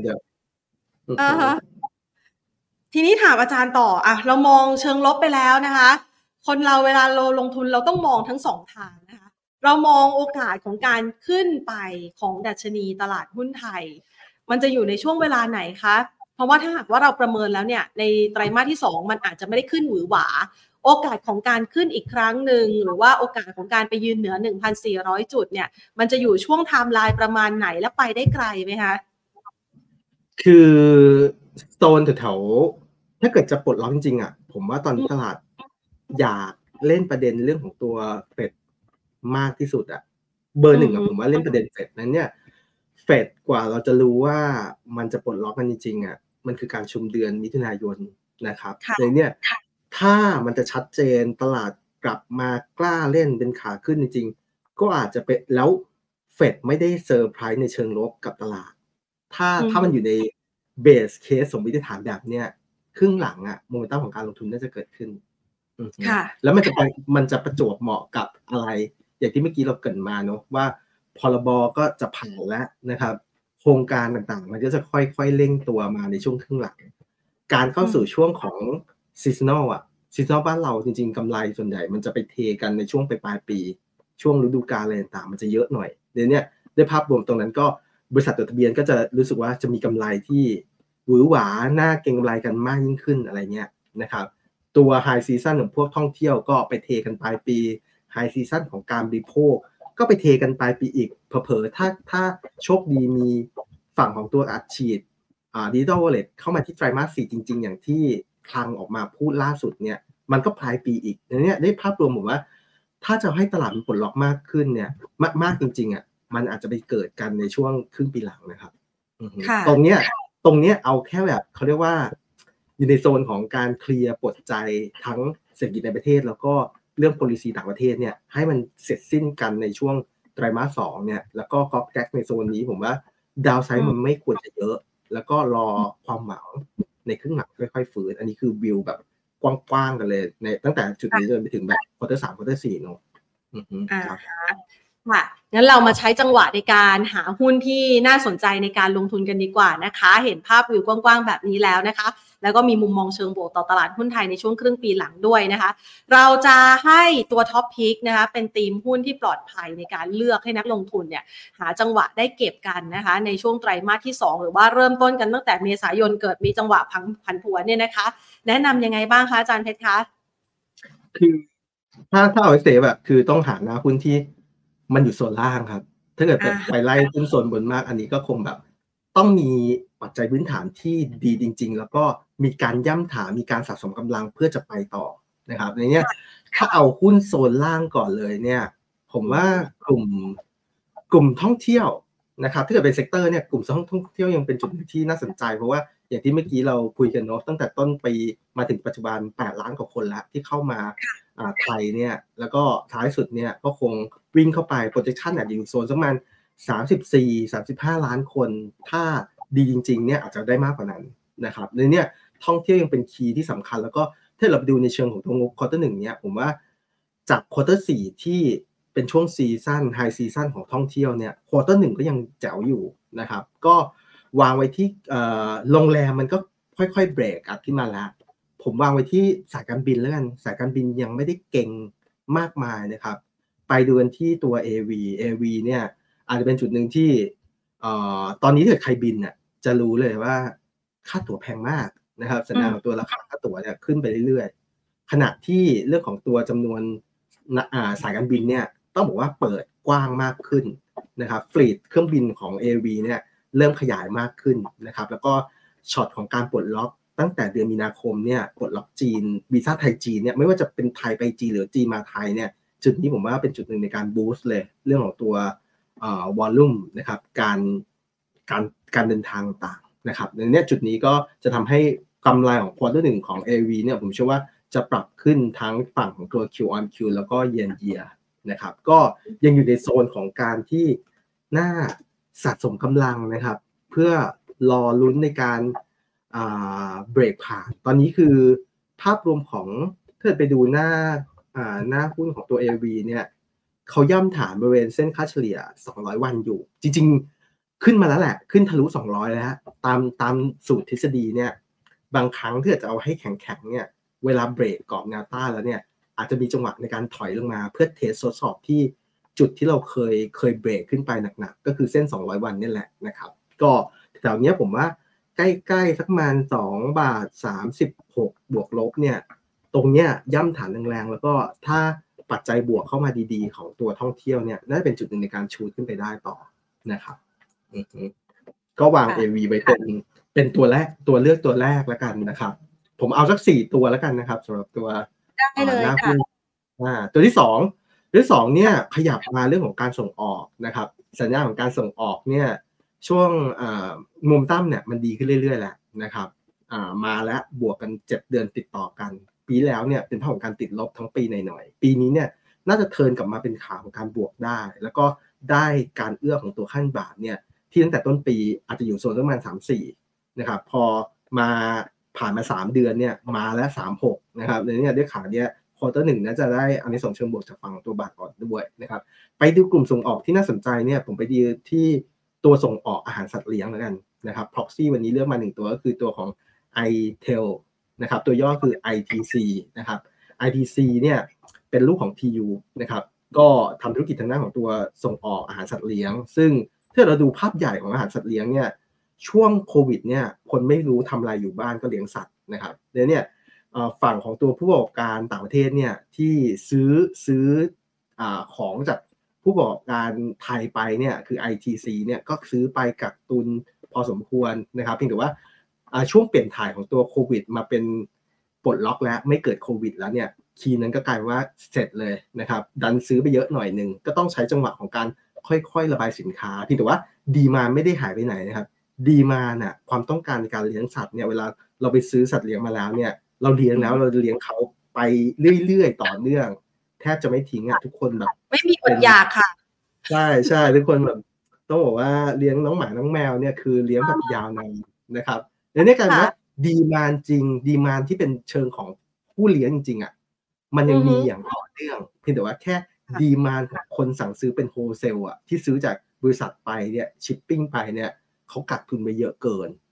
[SPEAKER 1] ทีนี้ถามอาจารย์ต่อเรามองเชิงลบไปแล้วนะคะคนเราเวลาเราลงทุนเราต้องมองทั้งสองทางนะคะเรามองโอกาสของการขึ้นไปของดัชนีตลาดหุ้นไทยมันจะอยู่ในช่วงเวลาไหนคะเพราะว่าถ้าหากว่าเราประเมินแล้วเนี่ยในไตรมาสที่2มันอาจจะไม่ได้ขึ้นหวือหวาโอกาสของการขึ้นอีกครั้งหนึ่งหรือว่าโอกาสของการไปยืนเหนือ 1,400 จุดเนี่ยมันจะอยู่ช่วงไทม์ไลน์ประมาณไหนและไปได้ไกลไหมคะ
[SPEAKER 2] คือโซนแถวถ้าเกิดจะปลดล็อกจริงๆผมว่าตอนนี้ตลาดอยากเล่นประเด็นเรื่องของตัวเฟดมากที่สุดเบอร์หนึ่งผมว่าเล่นประเด็นเฟดนั้นเนี่ยเฟดกว่าเราจะรู้ว่ามันจะปลดล็อกกันจริงๆมันคือการชุมเดือนมิถุนายนนะครับในเนี่ยถ้ามันจะชัดเจนตลาดกลับมากล้าเล่นเป็นขาขึ้นจริงๆก็อาจจะเป็นแล้วเฟดไม่ได้เซอร์ไพรส์ในเชิงลบกับตลาดถ้ามันอยู่ในเบสเคสสมมติฐานแบบเนี้ยครึ่งหลังโมเมนตัมของการลงทุนน่าจะเกิดขึ้นแล้วมันจะประจวบเหมาะกับอะไรอย่างที่เมื่อกี้เราเกริ่นมาเนาะว่าพรบก็จะผ่านแล้วนะครับโครงการต่างๆมันก็จะค่อยๆเร่งตัวมาในช่วงครึ่งหลังการเข้าสู่ช่วงของซีซันอลซีซันอลบ้านเราจริงๆกำไรส่วนใหญ่มันจะไปเทกันในช่วงปลายปีช่วงฤดูกาลอะไรต่างๆมันจะเยอะหน่อยเดี๋ยวนี้ด้วยภาพรวมตรงนั้นก็บริษัทจดทะเบียนก็จะรู้สึกว่าจะมีกำไรที่หวือหวาน่าเก็งกำไรกันมากยิ่งขึ้นอะไรเงี้ยนะครับตัวไฮซีซั่นของพวกท่องเที่ยวก็ไปเทกันปลายปีไฮซีซั่นของการบริโภคก็ไปเทกันปลายปีอีกเผลอๆถ้าโชคดีมีฝั่งของตัวอัดฉีดดิจิทัลวอลเล็ตเข้ามาที่ไตรมาส 4จริงๆอย่างที่คลังออกมาพูดล่าสุดเนี่ยมันก็ปลายปีอีกเนี่ยได้ภาพรวมผมว่าถ้าจะให้ตลาดมันปลดล็อกมากขึ้นเนี่ยมากจริงๆมันอาจจะไปเกิดกันในช่วงครึ่งปีหลังนะครับตรงเนี้ยเอาแค่แบบเขาเรียกว่าอยู่ในโซนของการเคลียร์ปลดใจทั้งเศรษฐกิจในประเทศแล้วก็เรื่อง policy ต่างประเทศเนี่ยให้มันเสร็จสิ้นกันในช่วงไตรมาส 2เนี่ยแล้วก็ก๊อกแก๊กในโซนนี้ผมว่าดาวไซด์มันไม่ควรจะเยอะแล้วก็รอความหวังในครึ่งหลังค่อยๆฟื้นอันนี้คือวิวแบบกว้างๆกันเลยในตั้งแต่จุดนี้จนไปถึงแบบควอเตอร์ 3ควอเตอร์ 4เนาะ
[SPEAKER 1] ค่ะงั้นเรามาใช้จังหวะในการหาหุ้นที่น่าสนใจในการลงทุนกันดีกว่านะคะเห็นภาพวิวกว้างๆแบบนี้แล้วนะคะแล้วก็มีมุมมองเชิงบวกต่อตลาดหุ้นไทยในช่วงครึ่งปีหลังด้วยนะคะเราจะให้ตัวท็อปพิกนะคะเป็นธีมหุ้นที่ปลอดภัยในการเลือกให้นักลงทุนเนี่ยหาจังหวะได้เก็บกันนะคะในช่วงไตรมาสที่2หรือว่าเริ่มต้นกันตั้งแต่เมษายนเกิดมีจังหวะผันผวนเนี่ยนะคะแนะนำยังไงบ้างคะอาจารย์เพชรคะ
[SPEAKER 2] คือถ้าเอาเซฟอะคือต้องหาหน้าหุ้นที่มันอยู่โซนล่างครับถ้าเกิดแบบไปไล่หุ้นโซนบนมากอันนี้ก็คงแบบต้องมีปัจจัยพื้นฐานที่ดีจริงๆแล้วก็มีการย่ำฐานมีการสะสมกำลังเพื่อจะไปต่อนะครับในเนี้ยถ้าเอาหุ้นโซนล่างก่อนเลยเนี่ยผมว่ากลุ่มท่องเที่ยวนะครับถ้าเกิดเป็นเซกเตอร์เนี่ยกลุ่มท่องเที่ยวยังเป็นจุดที่น่าสนใจเพราะว่าอย่างที่เมื่อกี้เราคุยกันเนาะตั้งแต่ต้นปีมาถึงปัจจุบัน8ล้านกว่าคนแล้วที่เข้ามาไทยเนี่ยแล้วก็ท้ายสุดเนี่ยก็คงวิ่งเข้าไป projection อาจจะอยู่โซนประมาณ34-35 ล้านคนถ้าดีจริงๆเนี่ยอาจจะได้มากกว่านั้นนะครับในเนี่ยท่องเที่ยวยังเป็นคีย์ที่สำคัญแล้วก็ถ้าเราไปดูในเชิงของตัวงบ quarter 1เนี่ยผมว่าจาก quarter 4ที่เป็นช่วงซีซั่นไฮซีซั่นของท่องเที่ยวเนี่ย quarter 1ก็ยังแจ๋วอยู่นะครับก็วางไว้ที่โรงแรมมันก็ค่อยๆเบรกอัพขึ้นมาแล้วผมวางไว้ที่สายการบินแล้วกันสายการบินยังไม่ได้เก่งมากมายนะครับไปดูกันที่ตัว AV เนี่ยอาจจะเป็นจุดหนึ่งที่ตอนนี้ถ้าเกิดใครบินเนี่ยจะรู้เลยว่าค่าตั๋วแพงมากนะครับสัญญาณของตัวราคาค่าตั๋วเนี่ยขึ้นไปเรื่อยๆขณะที่เรื่องของตัวจำนวนสายการบินเนี่ยต้องบอกว่าเปิดกว้างมากขึ้นนะครับฟลีทเครื่องบินของ AV เนี่ยเริ่มขยายมากขึ้นนะครับแล้วก็ช็อตของการปลดล็อกตั้งแต่เดือนมีนาคมเนี่ยปลดล็อกจีนวีซ่าไทยจีนเนี่ยไม่ว่าจะเป็นไทยไปจีนหรือจีนมาไทยเนี่ยจุดนี้ผมว่าเป็นจุดหนึ่งในการบูสต์เลยเรื่องของตัววอลลุ่มนะครับการเดินทางต่างนะครับในนี้จุดนี้ก็จะทำให้กำไรของควอเตอร์1ของ AV เนี่ยผมเชื่อว่าจะปรับขึ้นทั้งฝั่งของตัว Q on Q แล้วก็ Year on Year นะครับก็ยังอยู่ในโซนของการที่น่าสะสมกำลังนะครับเพื่อรอลุ้นในการเบรกผ่านตอนนี้คือภาพรวมของถ้าไปดูหน้าหุ้นของตัว AV เนี่ยเขาย่ำฐานบริเวณเส้นค่าเฉลี่ย200วันอยู่จริงๆขึ้นมาแล้วแหละขึ้นทะลุ200แล้วตามสูตรทฤษฎีเนี่ยบางครั้งถ้าจะเอาให้แข็งๆเนี่ยเวลาเบรกกรอบแนวต้านแล้วเนี่ยอาจจะมีจังหวะในการถอยลงมาเพื่อเทสทดสอบที่จุดที่เราเคยเบรกขึ้นไปหนักๆก็คือเส้น200วันนี่แหละนะครับก็แถวเนี้ยผมว่าใกล้ๆสักประมาณ2.36 บวกลบเนี่ยตรงเนี้ยย่ำฐานแรงๆแล้วก็ถ้าปัจจัยบวกเข้ามาดีๆของตัวท่องเที่ยวเนี่ยน่าจะเป็นจุดหนึ่งในการชูขึ้นไปได้ต่อนะครับก็วาง AV ไว้เป็นตัวเลือกตัวแรกแล้วกันนะครับผมเอาสัก4ตัวแล้วกันนะครับสำหรับตัว
[SPEAKER 1] ได้เลย
[SPEAKER 2] หน้า
[SPEAKER 1] ค่ะ
[SPEAKER 2] หุ้นตัวที่2เนี่ยขยับมาเรื่องของการส่งออกนะครับสัญญาณของการส่งออกเนี่ยช่วงโมเมนตัมเนี่ยมันดีขึ้นเรื่อยๆแหละนะครับมาแล้วบวกกัน7เดือนติดต่อกันปีแล้วเนี่ยเป็นภาพของการติดลบทั้งปีหน่อยๆปีนี้เนี่ยน่าจะเทิร์นกลับมาเป็นขาของการบวกได้แล้วก็ได้การเอื้อของตัวค่าเงินบาทเนี่ยที่ตั้งแต่ต้นปีอาจจะอยู่โซนประมาณ3-4นะครับพอมาผ่านมา3เดือนเนี่ยมาแล้ว3-6นะครับในนี้ด้วยขาเนี่ยควอเตอร์1น่าจะได้อานิสงส์เชิงบวกจากฝั่งตัวบาทก่อนด้วยนะครับไปดูกลุ่มส่งออกที่น่าสนใจเนี่ยผมไปดูที่ตัวส่งออกอาหารสัตว์เลี้ยงแล้วกันนะครับ proxy วันนี้เลือกมา1ตัวก็คือตัวของ iTel นะครับตัวย่อคือ ITC นะครับ ITC เนี่ยเป็นลูกของ TU นะครับก็ทำธุรกิจทางด้านของตัวส่งออกอาหารสัตว์เลี้ยงซึ่งถ้าเราดูภาพใหญ่ของอาหารสัตว์เลี้ยงเนี่ยช่วงโควิดเนี่ยคนไม่รู้ทำอะไรอยู่บ้านก็เลี้ยงสัตว์นะครับแล้วเนี่ยฝั่งของตัวผู้ประกอบการต่างประเทศเนี่ยที่ซื้อของจากผู้ประกอบการไทยไปเนี่ยคือ ITC เนี่ยก็ซื้อไปกักตุนพอสมควรนะครับเพียงแต่ว่าช่วงเปลี่ยนถ่ายของตัวโควิดมาเป็นปลดล็อกแล้วไม่เกิดโควิดแล้วเนี่ยคีย์นั้นก็กลายว่าเสร็จเลยนะครับดันซื้อไปเยอะหน่อยนึงก็ต้องใช้จังหวะของการค่อยๆระบายสินค้าเพียงแต่ว่าดีมานด์ไม่ได้หายไปไหนนะครับดีมานด์น่ะความต้องการในการเลี้ยงสัตว์เนี่ยเวลาเราไปซื้อสัตว์เลี้ยงมาแล้วเนี่ยเราเลี้ยงแล้วเราจะเลี้ยงเขาไปเรื่อยๆต่อเนื่องแทบจะไม่ทิ้งทุกคนแบบ
[SPEAKER 1] ไม่มีอดอยากค่ะ
[SPEAKER 2] ใช่ทุกคนแบบต้องบอกว่าเลี้ยงน้องหมาน้องแมวเนี่ยคือเลี้ยงแบบยาวนานนะครับแล้วเนี่ยกลายเป็นว่าดีมานด์จริงดีมานด์ที่เป็นเชิงของผู้เลี้ยงจริงๆมันยังมีอย่างต่อเนื่องเพียงแต่ว่าแค่ดีมานด์ของคนสั่งซื้อเป็นโฮลเซลที่ซื้อจากบริษัทไปเนี่ยชิปปิ้งไปเนี่ยเขากักทุนไปเยอะเกิน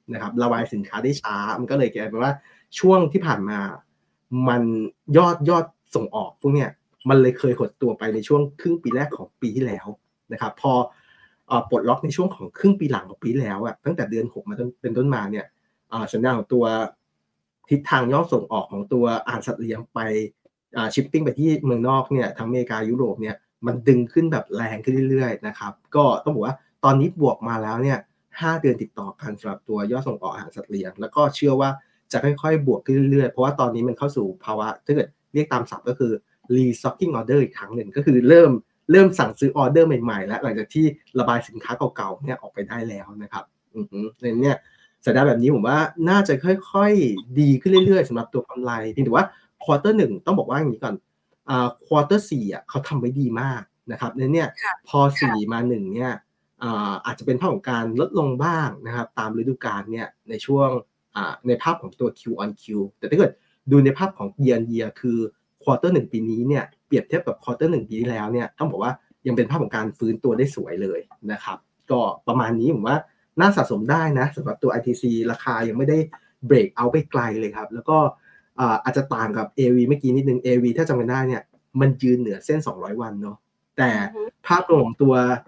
[SPEAKER 2] นะครับระบายสินค้าได้ช้ามันก็เลยกลายเป็นว่าช่วงที่ผ่านมามันยอดส่งออกพวกเนี้ยมันเลยเคยหดตัวไปในช่วงครึ่งปีแรกของปีที่แล้วนะครับพอปลดล็อกในช่วงของครึ่งปีหลังของปีแล้วอะตั้งแต่เดือน6มาเป็นต้นมาเนี่ยสัญญาณของตัวทิศทางยอดส่งออกของตัวอาหารสัตว์เลี้ยงไปชิปปิ้งไปที่เมืองนอกเนี่ยทั้งอเมริกายุโรปเนี่ยมันดึงขึ้นแบบแรงขึ้นเรื่อยๆนะครับก็ต้องบอกว่าตอนนี้บวกมาแล้วเนี่ย5เดือนติดต่อกันสำหรับตัวยอดส่งออกอาหารสัตว์เลี้ยงแล้วก็เชื่อว่าจะค่อยๆบวกขึ้นเรื่อยๆเพราะว่าตอนนี้มันเข้าสู่ภาวะถ้าเกิดเรียกตามศัพท์ก็คือ restocking order อีกครั้งหนึ่งก็คือเริ่มสั่งซื้อออเดอร์ใหม่ๆแล้วหลังจากที่ระบายสินค้าเก่าๆเนี่ยออกไปได้แล้วนะครับในเนี่ยสัญญาณแบบนี้ผมว่าน่าจะค่อยๆดีขึ้นเรื่อยๆสำหรับตัวกำไรเพียงแต่ว่าควอเตอร์1ต้องบอกว่าอย่างนี้ก่อนควอเตอร์4เขาทำไว้ดีมากนะครับเนี่ยพอ4มา1เนี่ยอาจจะเป็นภาพของการลดลงบ้างนะครับตามฤดูกาลเนี่ยในช่วงในภาพของตัว Q on Q แต่ถ้าเกิดดูในภาพของ Year on Year คือควอเตอร์1ปีนี้เนี่ยเปรียบเทียบกับควอเตอร์1ปีที่แล้วเนี่ยต้องบอกว่ายังเป็นภาพของการฟื้นตัวได้สวยเลยนะครับก็ประมาณนี้ผมว่าน่าสะสมได้นะสำหรับตัว ITC ราคายังไม่ได้เบรกเอาไปไกลเลยครับแล้วก็อาจจะต่างกับ AV เมื่อกี้นิดนึง AV ถ้าจำกันได้เนี่ยมันยืนเหนือเส้น200วันเนาะแต่ภาพรวมของตัว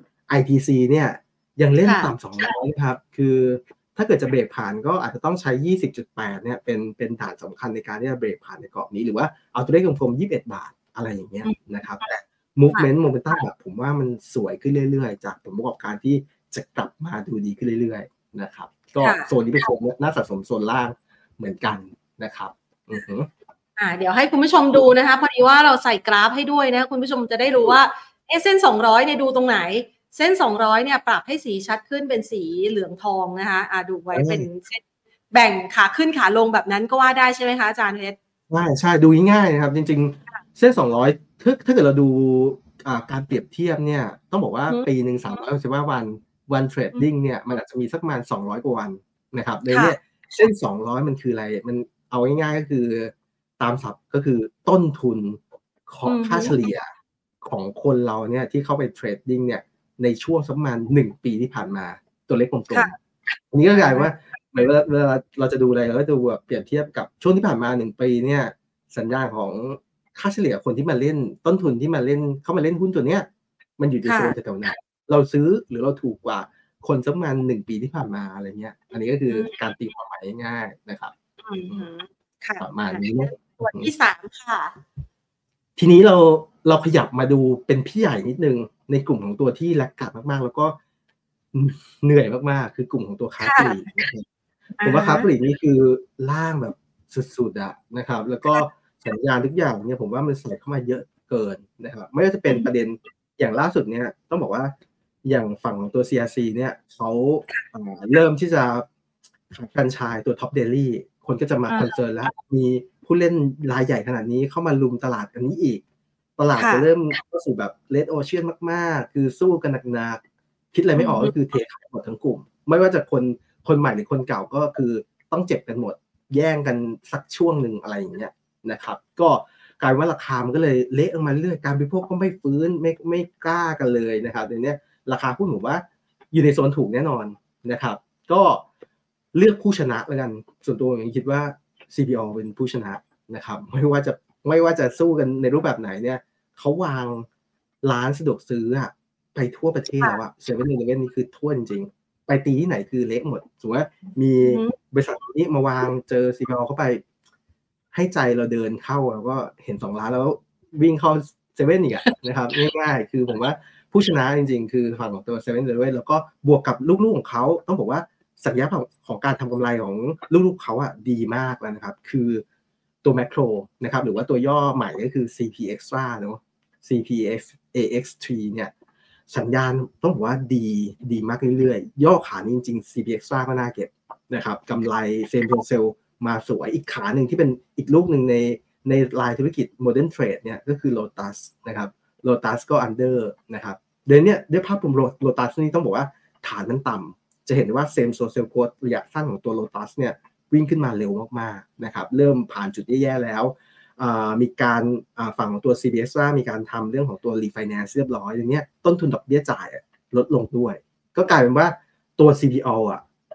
[SPEAKER 2] ITC เนี่ยยังเล่นต่ำ200นะครับคือถ้าเกิดจะเบรกผ่านก็อาจจะต้องใช้ 20.8 เนี่ยเป็นฐานสำคัญในการที่จะเบรกผ่านในกรอบนี้หรือว่าเอาตัวเลขกลมๆ21 บาทอะไรอย่างเงี้ยนะครับแต่ movement momentum แบบผมว่ามันสวยขึ้นเรื่อยๆจากผลประกอบการที่จะกลับมาดูดีขึ้นเรื่อยๆนะครับก็โซนนี้เป็นโซนน่าสะสมโซนล่างเหมือนกันนะครับ
[SPEAKER 1] เดี๋ยวให้คุณผู้ชมดูนะคะพอดีว่าเราใส่กราฟให้ด้วยนะคุณผู้ชมจะได้รู้ว่าเส้น200เนี่ยดูตรงไหนเส้น200เนี่ยปรับให้สีชัดขึ้นเป็นสีเหลืองทองนะคะดูไว้เป็นเส้นแบ่งขาขึ้นขาลงแบบนั้นก็ว่าได้ใช่ไหมคะอาจารย์เพชร
[SPEAKER 2] ใช่ดูง่ายๆนะครับจริงๆเส้น200ถ้าเกิดเราดูการเปรียบเทียบเนี่ยต้องบอกว่าปีนึง365วันเทรดดิ้งเนี่ยมันอาจจะมีสักประมาณ200กว่าวันนะครับในเนี่ยเส้น200มันคืออะไรมันเอาง่ายๆก็คือตามศัพท์ก็คือต้นทุนของค่าเฉลี่ยของคนเราเนี่ยที่เข้าไปเทรดดิ้งเนี่ยในช่วงประมาณ1ปีที่ผ่านมาตัวเลขกลมๆอันนี้ก็กลายว่าเวลาเราจะดูอะไรเราก็ดูแบบเปรียบเทียบกับช่วงที่ผ่านมา1ปีเนี่ยสัญญาณของค่าเฉลี่ยคนที่มาเล่นต้นทุนที่มาเล่นเข้ามาเล่นหุ้นตัวเนี้ยมันอยู่ในโซนแถวๆไหนเราซื้อหรือเราถูกกว่าคนสักประมาณ1ปีที่ผ่านมาอะไรเงี้ยอันนี้ก็คือการตีความหมายง่ายๆนะครับประมาณนี้
[SPEAKER 1] ตัวที่3ค่ะ
[SPEAKER 2] ทีนี้เราขยับมาดูเป็นพี่ใหญ่นิดนึงในกลุ่มของตัวที่แลกขาดมากๆแล้วก็เหนื่อยมากๆคือกลุ่มของตัวค้าปลีกผมว่าค้าปลีกนี่คือล่างแบบสุดๆอะนะครับแล้วก็สัญญาณทุกอย่างเนี่ยผมว่ามันใส่เข้ามาเยอะเกินนะครับไม่ว่าจะเป็นประเด็นอย่างล่าสุดเนี่ยต้องบอกว่าอย่างฝั่งของตัว CRC เนี่ยเขาเริ่มที่จะขายแฟรนไชส์ตัวท็อปเดลี่คนก็จะมาคอนเซิร์นแล้วมีผู้เล่นรายใหญ่ขนาดนี้เข้ามาลุมตลาดอันนี้อีกตลาดจะเริ่มเข้าสู่แบบเลดโอเชียนมากๆคือสู้กันหนักๆคิดอะไรไม่ออกก็คือเทขายหมดทั้งกลุ่มไม่ว่าจะคนใหม่หรือคนเก่าก็คือต้องเจ็บกันหมดแย่งกันสักช่วงหนึ่งอะไรอย่างเงี้ยนะครับก็กลายว่าราคามันก็เลยเละลงมาเรื่อยการบริโภคก็ไม่ฟื้นไม่กล้ากันเลยนะครับในนี้ราคาหุ้นผมว่าอยู่ในโซนถูกแน่นอนนะครับก็เลือกผู้ชนะแล้วกันส่วนตัวผมคิดว่า CPO เป็นผู้ชนะนะครับไม่ว่าจะสู้กันในรูปแบบไหนเนี่ยเขาวางร้านสะดวกซื้ออะไปทั่วประเทศแล้วอะเซเว่นอีเลฟเว่นนี่คือทั่วจริงๆไปตีที่ไหนคือเละหมดสมมติว่ามีบริษัทนี้มาวางเจอ CPO เข้าไปให้ใจเราเดินเข้าแล้วก็เห็น2ร้านแล้ววิ่งเข้าเซเว่นอีกนะครับง่ายๆคือผมว่าผู้ชนะจริงๆคือฝั่งของตัวเซเว่นอีเลฟเว่นแล้วก็บวกกับลูกๆของเขาต้องบอกว่าศักยภาพของการทำกำไรของลูกๆเขาดีมากแล้วนะครับคือตัวแมคโครนะครับหรือว่าตัวย่อใหม่ก็คือ CP Extra เนาะ CPAX3 เนี่ยสัญญาณต้องบอกว่าดีมากเรื่อยๆย่อขานี้จริงๆ CP Extra ก็น่าเก็บนะครับกำไรเซมเซลมาสวยอีกขาหนึ่งที่เป็นอีกลูกหนึ่งในรายธุรกิจ Modern Trade เนี่ยก็คือ Lotus นะครับ Lotus ก็ under นะครับเดือนนี้ด้วยภาพรวม Lotus นี่ต้องบอกว่าฐานมันต่ำจะเห็นว่าเซมโซเซลโกรทระยะสั้นของตัว Lotus เนี่ยวิ่งขึ้นมาเร็วมากๆนะครับเริ่มผ่านจุดแย่ๆแล้วมีการฝั่งของตัว CBS มีการทำเรื่องของตัว refinance เรียบร้อยอย่างเงี้ยต้นทุนดอกเบี้ยจ่ายลดลงด้วยก็กลายเป็นว่าตัว CPO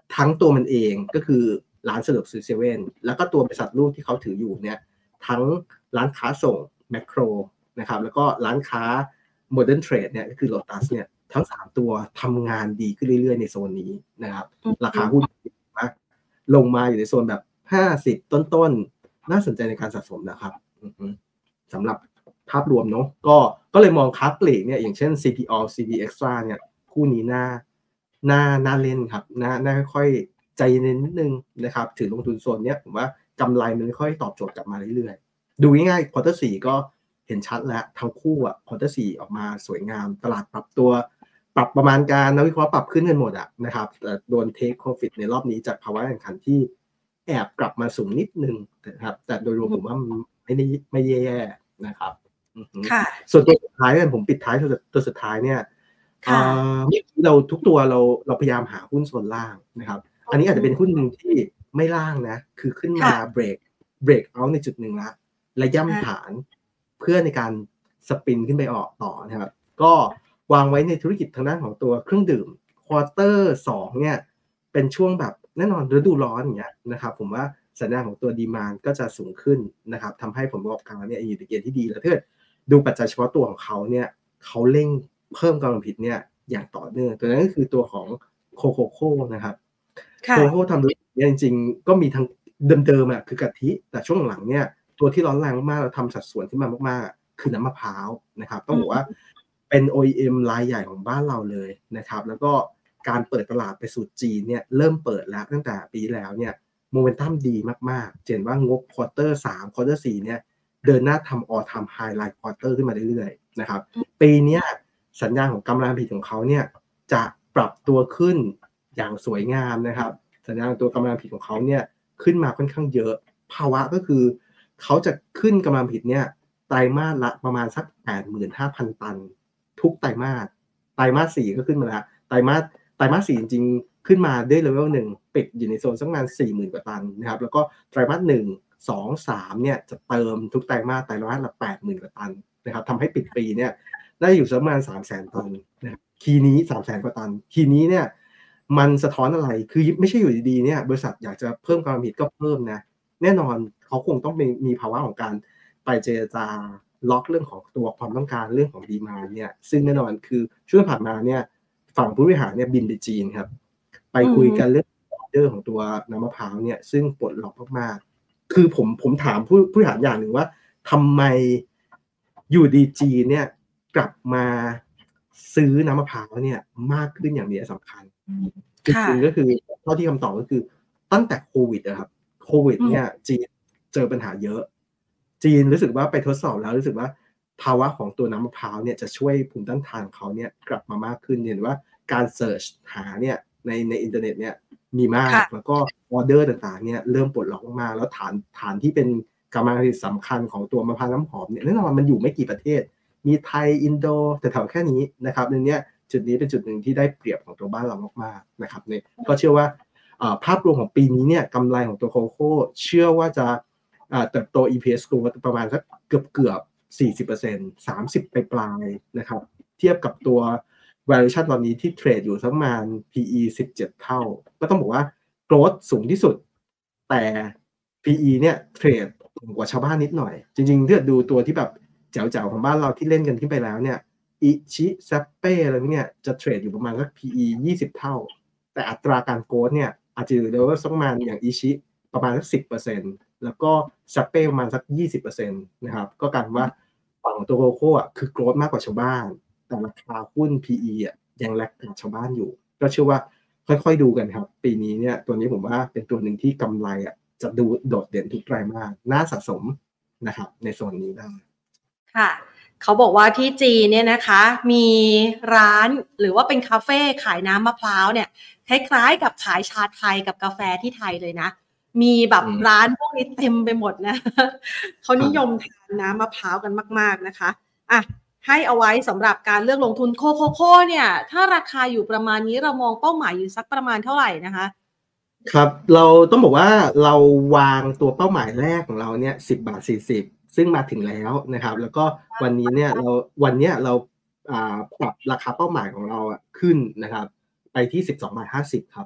[SPEAKER 2] ทั้งตัวมันเองก็คือร้านสะดวกซื้อเซเว่นแล้วก็ตัวบริษัทลูกที่เขาถืออยู่เนี่ยทั้งร้านค้าส่งแมคโครนะครับแล้วก็ร้านค้าโมเดิร์นเทรดเนี่ยก็คือโลตัสเนี่ยทั้ง3ตัวทำงานดีขึ้นเรื่อยๆในโซนนี้นะครับราคาหุ้นลงมาอยู่ในโซนแบบ50ต้นๆน่าสนใจในการสะสมนะครับสำหรับภาพรวมเนาะก็เลยมองค้าปลีกเนี่ยอย่างเช่น CPO CP Extra เนี่ยคู่นี้น่าเล่นครับน่าค่อยๆใจเย็นนิดนึงนะครับถือลงทุนโซนเนี้ยผมว่ากำไรมันค่อยตอบโจทย์กลับมาเรื่อยๆดูง่ายๆควอเตอร์4ก็เห็นชัดแล้วทั้งคู่อ่ะควอเตอร์4ออกมาสวยงามตลาดปรับประมาณการนักวิเคราะห์ปรับขึ้นกันหมดอ่ะนะครับแต่โดนเทคโปรฟิตในรอบนี้จากภาวะแข่งขันที่แอบกลับมาสูงนิดนึงนะครับแต่โดยรวมผมว่าไม่แย่นะครับส่วนตัวสุดท้ายกันผมปิดท้ายตัวสุดท้ายเนี่ยเราทุกตัวเราพยายามหาหุ้นโซนล่างนะครับอันนี้อาจจะเป็นหุ้นหนึ่งที่ไม่ล่างนะคือขึ้นมาเบรกเอาในจุดหนึ่งละและย่ำฐานเพื่อในการสปินขึ้นไปออกต่อนะครับก็วางไว้ในธุรกิจทางด้านของตัวเครื่องดื่มควอเตอร์2เนี่ยเป็นช่วงแบบแน่นอนฤดูร้อนอย่างเงี้ยนะครับผมว่าสัญญาณของตัวดีมานด์ก็จะสูงขึ้นนะครับทำให้ผลประกอบการเนี่ยอยู่ในเกณฑ์ที่ดีแล้วถ้าเกิดดูปัจจัยเฉพาะตัวของเขาเนี่ยเขาเร่งเพิ่มกำลังผลิตเนี่ยอย่างต่อเนื่องตัวนั้นก็คือตัวของโคโค่นะครับโคโค่ทำเนี่ยจริงๆก็มีทั้งเดิมๆอ่ะคือกะทิแต่ช่วงหลังเนี่ยตัวที่ร้อนแรงมากเราทำสัดส่วนที่มากๆคือน้ำมะพร้าวนะครับต้องบอกว่าเป็น OEM รายใหญ่ของบ้านเราเลยนะครับแล้วก็การเปิดตลาดไปสู่จีนเนี่ยเริ่มเปิดแล้วตั้งแต่ปีแล้วเนี่ยโมเมนตัมดีมากๆเห็นว่างบควอเตอร์3ควอเตอร์4เนี่ยเดินหน้าทำออทำไฮไลท์ควอเตอร์ขึ้นมาเรื่อยๆนะครับปีนี้สัญญาณของกำไรผลิตของเขาเนี่ยจะปรับตัวขึ้นอย่างสวยงามนะครับสัญญาณตัวกำไรผลิตของเขาเนี่ยขึ้นมาค่อนข้างเยอะภาวะก็คือเขาจะขึ้นกำลังผลิตเนี่ยไตรมาสละประมาณสัก 85,000 ตันทุกไตรมาส4ก็ขึ้นมาแล้วไตรมาส4จริงๆขึ้นมาได้เลเวล1ปิดอยู่ในโซนสักประมาณ 40,000 กว่าตันนะครับแล้วก็ไตรมาส1 2 3เนี่ยจะเติมทุกไตรมาสละ 80,000 กว่าตันนะครับทำให้ปิดปีเนี่ยได้อยู่ประมาณ 300,000 ตันนะคีย์นี้ 300,000 กว่าตันคีย์นี้เนี่ยมันสะท้อนอะไรคือไม่ใช่อยู่ดีๆเนี่ยบริษัทอยากจะเพิ่มกำลังผลิตก็เพิ่มนะแน่นอนเขาคงต้องมีภาวะของการไปเจรจาล็อกเรื่องของตัวความต้องการเรื่องของดีมานด์เนี่ยซึ่งแน่นอนคือช่วงผ่านมาเนี่ยฝั่งผู้บริหารเนี่ยบินไปจีนครับไปคุยกันเรื่องออเดอร์ของตัวน้ำมะพร้าวเนี่ยซึ่งปลดล็อกมากๆคือผมถามผู้บริหารอย่างหนึ่งว่าทำไมอยู่ดีจีนเนี่ยกลับมาซื้อน้ำมะพร้าวเนี่ยมากขึ้นอย่างมีนัยสำคัญจริงๆก็คือเท่าที่คำตอบก็คือตั้งแต่โควิดนะครับโควิดเนี่ยจีนเจอปัญหาเยอะจีนรู้สึกว่าไปทดสอบแล้วรู้สึกว่าภาวะของตัวน้ำมะพร้าวเนี่ยจะช่วยภูมิต้านทานของเขาเนี่ยกลับมามากขึ้นเห็นว่าการเสิร์ชหาเนี่ยในอินเทอร์เน็ตเนี่ยมีมากแล้วก็ออเดอร์ต่างๆเนี่ยเริ่มปลดล็อกมากแล้วฐานที่เป็นกำลังผลิตสำคัญของตัวมะพร้าวน้ำหอมเนี่ยแน่นอนมันอยู่ไม่กี่ประเทศมีไทยอินโดแต่แถวแค่นี้นะครับในนี้จุดนี้เป็นจุดหนึ่งที่ได้เปรียบของตัวบ้านเรามากๆนะครับเนี่ยก็เชื่อว่าภาพรวมของปีนี้เนี่ยกำไรของตัวโคโค่เชื่อว่าจะเติบโต EPS growth ประมาณสักเกือบ 40% 30 ปลายๆนะครับเทียบกับตัว valuation ตอนนี้ที่เทรดอยู่ประมาณ PE 17 เท่าก็ต้องบอกว่า growth สูงที่สุดแต่ PE เนี่ยเทรดถูกกว่าชาวบ้านนิดหน่อยจริงๆถ้าดูตัวที่แบบแจ๋วๆของบ้านเราที่เล่นกันขึ้นไปแล้วเนี่ยอิชิซัปเป้อะไรเนี่ยจะเทรดอยู่ประมาณสัก PE 20 เท่าแต่อัตราการโกรธเนี่ยอาจจะอยู่เลเวลสักประมาณอย่างอิชิประมาณสัก 10% แล้วก็ซัปเป้ประมาณสัก 20% นะครับก็กลายว่าฝั่งตัวโคโค่อ่ะคือโกรธมากกว่าชาวบ้านแต่ราคาหุ้น PE อ่ะยังแลกกับชาวบ้านอยู่ก็เชื่อว่าค่อยๆดูกันครับปีนี้เนี่ยตัวนี้ผมว่าเป็นตัวหนึ่งที่กำไรอ่ะจะดูโดดเด่นทุกไตรมาสน่าสะสมนะครับในโซนนี้ได้
[SPEAKER 1] ค่ะเขาบอกว่าที่จีนเนี่ยนะคะมีร้านหรือว่าเป็นคาเฟ่ขายน้ำมะพร้าวเนี่ยคล้ายๆกับขายชาไทยกับกาแฟที่ไทยเลยนะมีแบบร้านพวกนี้เต็มไปหมดนะเขานิยมทานน้ำมะพร้าวกันมากๆนะคะอ่ะให้เอาไว้สำหรับการเลือกลงทุนโคโค่เนี่ยถ้าราคาอยู่ประมาณนี้เรามองเป้าหมายอยู่สักประมาณเท่าไหร่นะคะ
[SPEAKER 2] ครับเราต้องบอกว่าเราวางตัวเป้าหมายแรกของเราเนี่ย10.40 ซึ่งมาถึงแล้วนะครับแล้วก็วันนี้เราปรับราคาเป้าหมายของเราขึ้นนะครับไปที่12.50 ครับ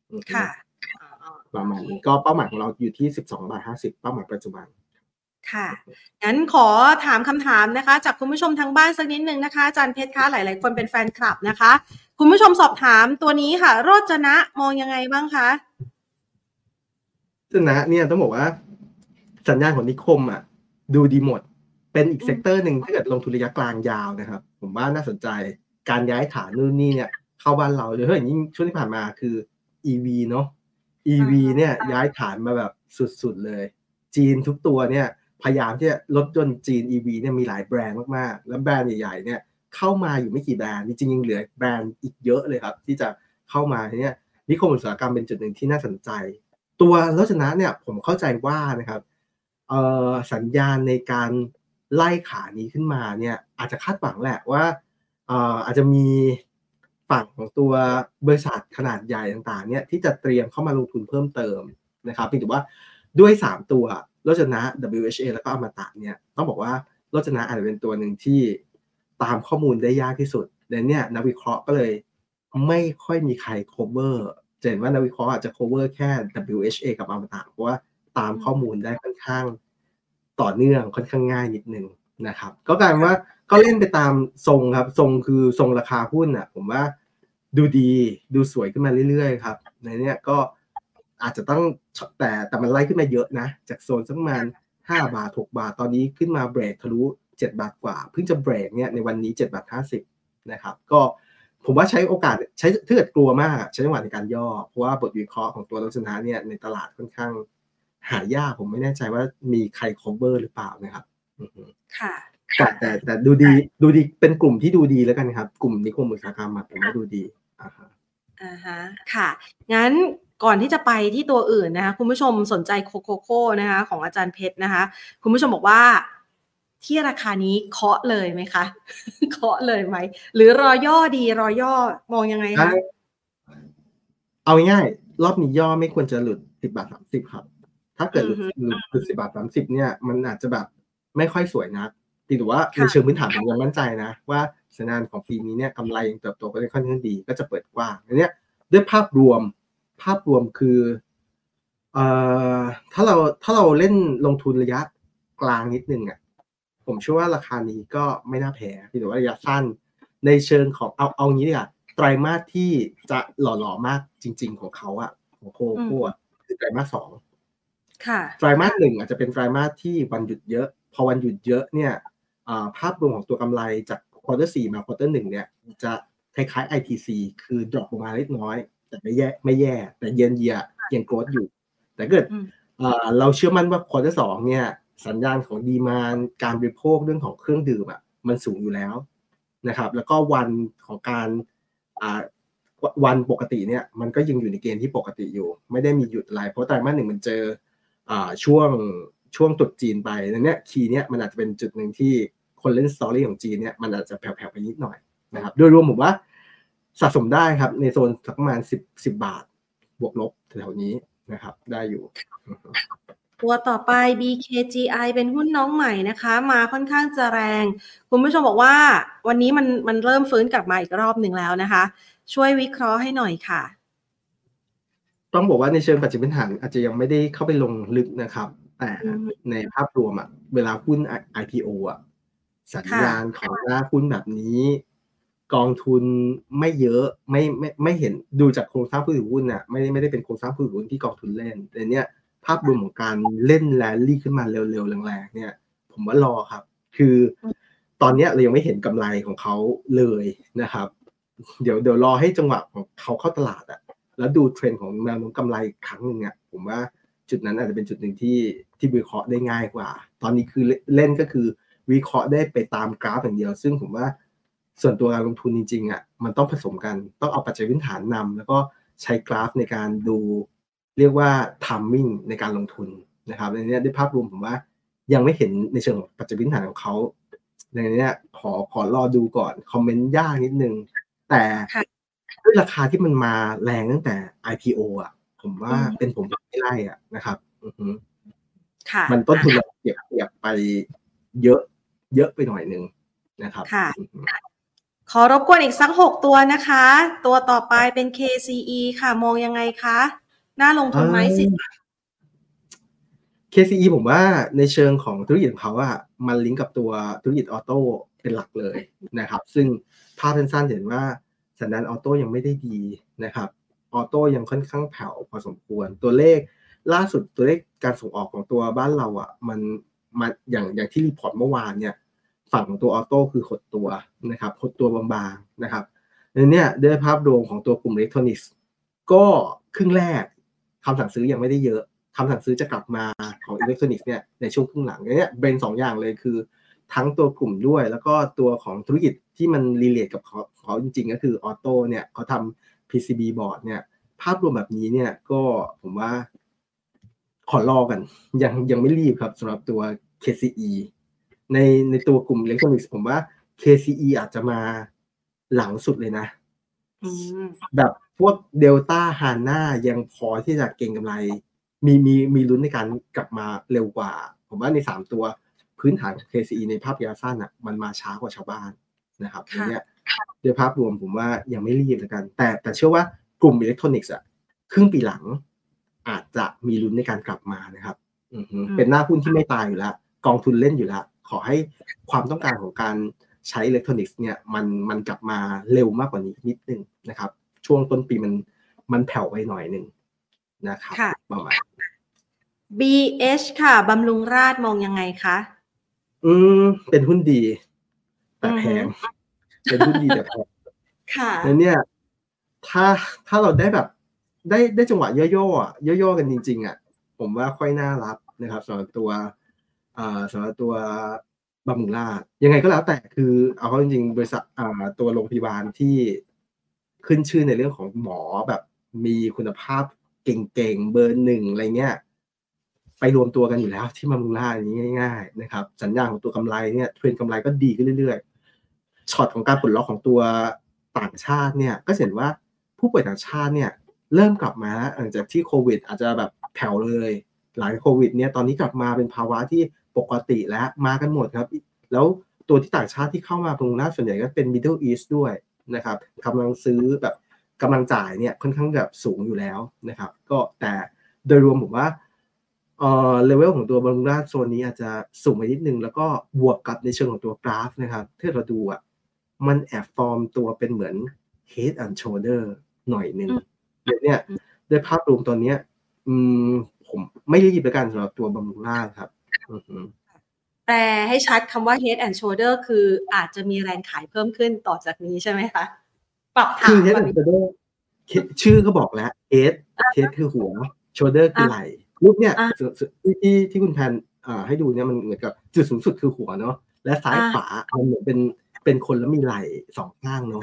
[SPEAKER 1] ค่ะ
[SPEAKER 2] ประมาณนี้ก็เป้าหมายของเราอยู่ที่12.50 เป้าหมายปัจจุบัน
[SPEAKER 1] ค่ะงั้นขอถามคำถามนะคะจากคุณผู้ชมทางบ้านสักนิดนึงนะคะอาจารย์เพชรคะหลายๆคนเป็นแฟนคลับนะคะคุณผู้ชมสอบถามตัวนี้ค่ะโรจนะมองยังไงบ้างคะ
[SPEAKER 2] โรจนะเนี่ยต้องบอกว่าสัญญาณของนิคมดูดีหมดเป็นอีกเซกเตอร์หนึ่งถ้าเกิดลงทุนระยะกลางยาวนะครับผมว่าน่าสนใจการย้ายฐานนู่นนี่เนี่ยเข้าบ้านเราโดยเฉพาะยิ่งช่วงที่ผ่านมาคือ EV เนาะ EV เนี่ยย้ายฐานมาแบบสุดๆเลยจีนทุกตัวเนี่ยพยายามที่จะรถยนต์จีน EV เนี่ยมีหลายแบรนด์มากๆแล้วแบรนด์ใหญ่ๆเนี่ยเข้ามาอยู่ไม่กี่แบรนด์จริงๆยังเหลือแบรนด์อีกเยอะเลยครับที่จะเข้ามาเนี่ยนิคมอุตสาหกรรมเป็นจุดหนึ่งที่น่าสนใจตัวโรจนะเนี่ยผมเข้าใจว่านะครับสัญญาณในการไล่ขานี้ขึ้นมาเนี่ยอาจจะคาดหวังแหละว่าอาจจะมีฝั่งของตัวบริษัทขนาดใหญ่ต่างๆเนี่ยที่จะเตรียมเข้ามาลงทุนเพิ่มเติมนะครับเพียงแต่ว่าด้วย3ตัวโรจนะ WHA แล้วก็อมตะเนี่ยต้องบอกว่าโรจนะอาจจะเป็นตัวหนึ่งที่ตามข้อมูลได้ยากที่สุดและเนี่ยนักวิเคราะห์ก็เลยไม่ค่อยมีใคร cover จะเห็นว่านักวิเคราะห์อาจจะ cover แค่ WHA กับอมตะเพราะว่าตามข้อมูลได้ค่อนข้างต่อเนื่องค่อนข้างง่ายนิดนึงนะครับก็กลายเป็นว่าก็เล่นไปตามทรงครับทรงคือทรงราคาหุ้นผมว่าดูดีดูสวยขึ้นมาเรื่อยๆครับในนี้ก็อาจจะต้องแต่มันไล่ขึ้นมาเยอะนะจากโซนสักประมาณ5 บาท6 บาทตอนนี้ขึ้นมาเบรกทะลุ7 บาทกว่าเพิ่งจะเบรกเนี่ยในวันนี้7.50 บาทนะครับก็ผมว่าใช้โอกาสใช้ถ้าเกิดกลัวมากใช้จังหวะในการย่อเพราะว่าบทวิเคราะห์ของตัวโรจนะเนี่ยในตลาดค่อนข้างหายากผมไม่แน่ใจว่ามีใคร cover หรือเปล่านะครับ
[SPEAKER 1] ค่ะ
[SPEAKER 2] แต่ดูดีเป็นกลุ่มที่ดูดีแล้วกันครับกลุ่มนิคมอุตสาหกรรมผมว่าดูดี
[SPEAKER 1] ค่ะงั้นก่อนที่จะไปที่ตัวอื่นนะคะคุณผู้ชมสนใจโคโค่นะคะของอาจารย์เพชรนะคะคุณผู้ชมบอกว่าที่ราคานี้เคาะเลยไหมคะ เคาะเลยไหมหรือรอย่อดีรอย่อมองยังไงคะ
[SPEAKER 2] เอาง่ายๆรอบนี้ย่อไม่ควรจะหลุด10.30 บาทครับถ้าเกิดหลุด10.30 บาทเนี่ยมันอาจจะแบบไม่ค่อยสวยนักแต่ว่าในเชิงพื้นฐานผมยังมั่นใจนะว่าสัญญาณของปีนี้เนี่ยกำไรยังเติบโตก็ได้ค่อนข้างดีก็จะเปิดกว้างอันนี้ด้วยภาพรวมคือถ้าเราเล่นลงทุนระยะกลางนิดนึงผมเชื่อว่าราคานี้ก็ไม่น่าแพ้แต่ว่าระยะสั้นในเชิงของเอางี้ดีกว่าไตรมาสที่จะหล่อมากจริงๆของเขาของโคโค่คือไตรมาส 2ไตรมาส 1อาจจะเป็นไตรมาสที่วันหยุดเยอะพอวันหยุดเยอะเนี่ยภาพรวมของตัวกำไรจากควอเตอร์ 4มาควอเตอร์ 1เนี่ยจะคล้ายๆ ITC คือดรอปลงมาเล็กน้อยแต่ไม่แย่แต่เยียยังโกรธอยู่แต่เกิดเราเชื่อมั่นว่าควอเตอร์ 2เนี่ยสัญญาณของดีมานด์การบริโภคเรื่องของเครื่องดื่มมันสูงอยู่แล้วนะครับแล้วก็วันของการวันปกติเนี่ยมันก็ยังอยู่ในเกณฑ์ที่ปกติอยู่ไม่ได้มีหยุดอะไรเพราะไตรมาส 1มันเจอช่วงตรุษจีนไปแล้วเนี่ยคีย์เนี่ยมันอาจจะเป็นจุดหนึ่งที่คนเล่นสตอรี่ของจีนเนี่ยมันอาจจะแผ่วๆไปนิดหน่อยนะครับโดยรวมผมว่าสะสมได้ครับในโซนสักประมาณ10 บาทบวกลบแถวนี้นะครับได้อยู่
[SPEAKER 1] ตัวต่อไป BKGI เป็นหุ้นน้องใหม่นะคะมาค่อนข้างจะแรงคุณผู้ชมบอกว่าวันนี้มันเริ่มฟื้นกลับมาอีกรอบหนึ่งแล้วนะคะช่วยวิเคราะห์ให้หน่อยค่ะ
[SPEAKER 2] ต้องบอกว่าในเชิงปัจจัยพื้นฐานอาจจะยังไม่ได้เข้าไปลงลึกนะครับแต่ในภาพรวมเวลาหุ้น IPO สัญญาณของหน้าหุ้นแบบนี้กองทุนไม่เยอะไม่เห็นดูจากโครงสร้างผู้ถือหุ้นไม่ได้เป็นโครงสร้างผู้ถือหุ้นที่กองทุนเล่นแต่เนี้ยภาพรวมของการเล่นแรลลี่ขึ้นมาเร็วๆแรงๆเนี่ยผมว่ารอครับคือตอนนี้เรายังไม่เห็นกำไรของเขาเลยนะครับเดี๋ยวรอให้จังหวะของเขาเข้าตลาดแล้วดูเทรนด์ของแนวโน้มกำไรครั้งหนึ่งผมว่าจุดนั้นอาจจะเป็นจุดหนึ่งที่วิเคราะห์ได้ง่ายกว่าตอนนี้คือเล่นก็คือวิเคราะห์ได้ไปตามกราฟอย่างเดียวซึ่งผมว่าส่วนตัวการลงทุนจริงๆมันต้องผสมกันต้องเอาปัจจัยพื้นฐานนำแล้วก็ใช้กราฟในการดูเรียกว่า timing ในการลงทุนนะครับในนี้ด้วยภาพรวมผมว่ายังไม่เห็นในเชิงของปัจจัยพื้นฐานของเขาในนี้ขอรอดูก่อนคอมเมนต์ยากนิดนึงแต่ด้วยราคาที่มันมาแรงตั้งแต่ IPO ผมว่าเป็นผมไม่ไล่นะครับมันต้นทุนเราเก็บไปเยอะไปหน่อยนึงนะครับ
[SPEAKER 1] อรบกวนอีกสัก6ตัวนะคะ ตัวต่อไปเป็น KCE ค่ะมองยังไงคะน่าลงทุนไหมสิ
[SPEAKER 2] KCE ผมว่าในเชิงของธุรกิจของเขาอะมันลิงก์กับตัวธุรกิจออโต้เป็นหลักเลยนะครับซึ่งภาพสั้นๆเห็นว่าสัญญาณออโต้ยังไม่ได้ดีนะครับออโต้ยังค่อนข้างแผ่วพอสมควรตัวเลขล่าสุดตัวเลขการส่งออกของตัวบ้านเราอะมันมาอย่างที่รีพอร์ตเมื่อวานเนี่ยฝั่งของตัวออโต้คือหดตัวนะครับหดตัวบางๆนะครับเนี่ยด้วยภาพรวมของตัวกลุ่มอิเล็กทรอนิกส์ก็ครึ่งแรกคำสั่งซื้อยังไม่ได้เยอะคำสั่งซื้อจะกลับมาของอิเล็กทรอนิกส์เนี่ยในช่วงครึ่งหลังเนี่ยเป็น2อย่างเลยคือทั้งตัวกลุ่มด้วยแล้วก็ตัวของธุรกิจที่มันรีเลทกับเขาจริงๆก็คือออโต้เนี่ยเขาทำ PCB บอร์ดเนี่ยภาพรวมแบบนี้เนี่ยก็ผมว่าขอรอกันยังไม่รีบครับสำหรับตัว KCE ในตัวกลุ่มอิเล็กทรอนิกส์ผมว่า KCE อาจจะมาหลังสุดเลยนะแบบพวก Delta HANA ยังพอที่จะเก็งกำไรมีลุ้นในการกลับมาเร็วกว่าผมว่าใน3ตัวพื้นฐานของ KCE ในภาพระยะสั้นอ่ะมันมาช้ากว่าชาวบ้านนะครับอันเนี้ยโดยภาพรวมผมว่ายังไม่รีบแล้วกันแต่เชื่อว่ากลุ่มอิเล็กทรอนิกส์อ่ะครึ่งปีหลังอาจจะมีลุ้นในการกลับมานะครับเป็นหน้าหุ้นที่ไม่ตายอยู่แล้วกองทุนเล่นอยู่แล้วขอให้ความต้องการของการใช้อิเล็กทรอนิกส์เนี่ยมันกลับมาเร็วมากกว่านี้นิดนึงนะครับช่วงต้นปีมันแผ่วไปหน่อยนึงนะครับประมาณ
[SPEAKER 1] BH ค่ะบำรุงราษฎร์มองยังไงคะ
[SPEAKER 2] เป็นหุ้นดีแต่แพงเป็นหุ้นดีแต่แพง
[SPEAKER 1] ค่ะ
[SPEAKER 2] แล้วเนี่ยถ้าเราได้แบบได้จังหวะย่อๆกันจริงๆอ่ะผมว่าค่อยน่ารับนะครับสำหรับตัวบำรุงราษฎร์ยังไงก็แล้วแต่คือเอาเข้าจริงๆบริษัทตัวโรงพยาบาลที่ขึ้นชื่อในเรื่องของหมอแบบมีคุณภาพเก่งๆเบอร์1อะไรเงี้ยไปรวมตัวกันอยู่แล้วที่บำรุงราษฎร์อย่างนี้ง่ายๆนะครับสัญญาณของตัวกำไรเนี่ยเทรนด์กำไรก็ดีขึ้นเรื่อยๆช็อตของการปลดล็อกของตัวต่างชาติเนี่ยก็เห็นว่าผู้ป่วยต่างชาติเนี่ยเริ่มกลับมาหลังจากที่โควิดอาจจะแบบแผ่วเลยหลังโควิดเนี่ยตอนนี้กลับมาเป็นภาวะที่ปกติแล้วมากันหมดครับแล้วตัวที่ต่างชาติที่เข้ามาบำรุงราษฎร์ส่วนใหญ่ก็เป็น Middle East ด้วยนะครับกำลังซื้อแบบกำลังจ่ายเนี่ยค่อนข้างแบบสูงอยู่แล้วนะครับก็แต่โดยรวมผมว่าเลเวลของตัวบำรุงราษฎร์โซนนี้อาจจะสูงไปนิดนึงแล้วก็บวกกับในเชิงของตัวกราฟนะครับที่เราดูอ่ะมันแอบฟอร์มตัวเป็นเหมือน head and shoulder หน่อยนึงเนี่ยด้วยภาพรวมตอนนี้ผมไม่รีบแล้วกันสำหรับตัวบำรุงราษฎร์ครับ
[SPEAKER 1] แปลให้ชัดคำว่า head and shoulder คืออาจจะมีแรงขายเพิ่มขึ้นต่อจากนี้ใช่ไหมคะปรับฐาน
[SPEAKER 2] คือ head and shoulder ชื่อก็บอกแล้ว head คือหัว shoulder คือไหล่รูปเนี่ยที่คุณแพนให้ดูเนี่ยมันเหมือนกับจุดสูงสุดคือหัวเนาะและซ้ายขวามันเหมือนเป็นคนแล้วมีไหล่2ข้างเนาะ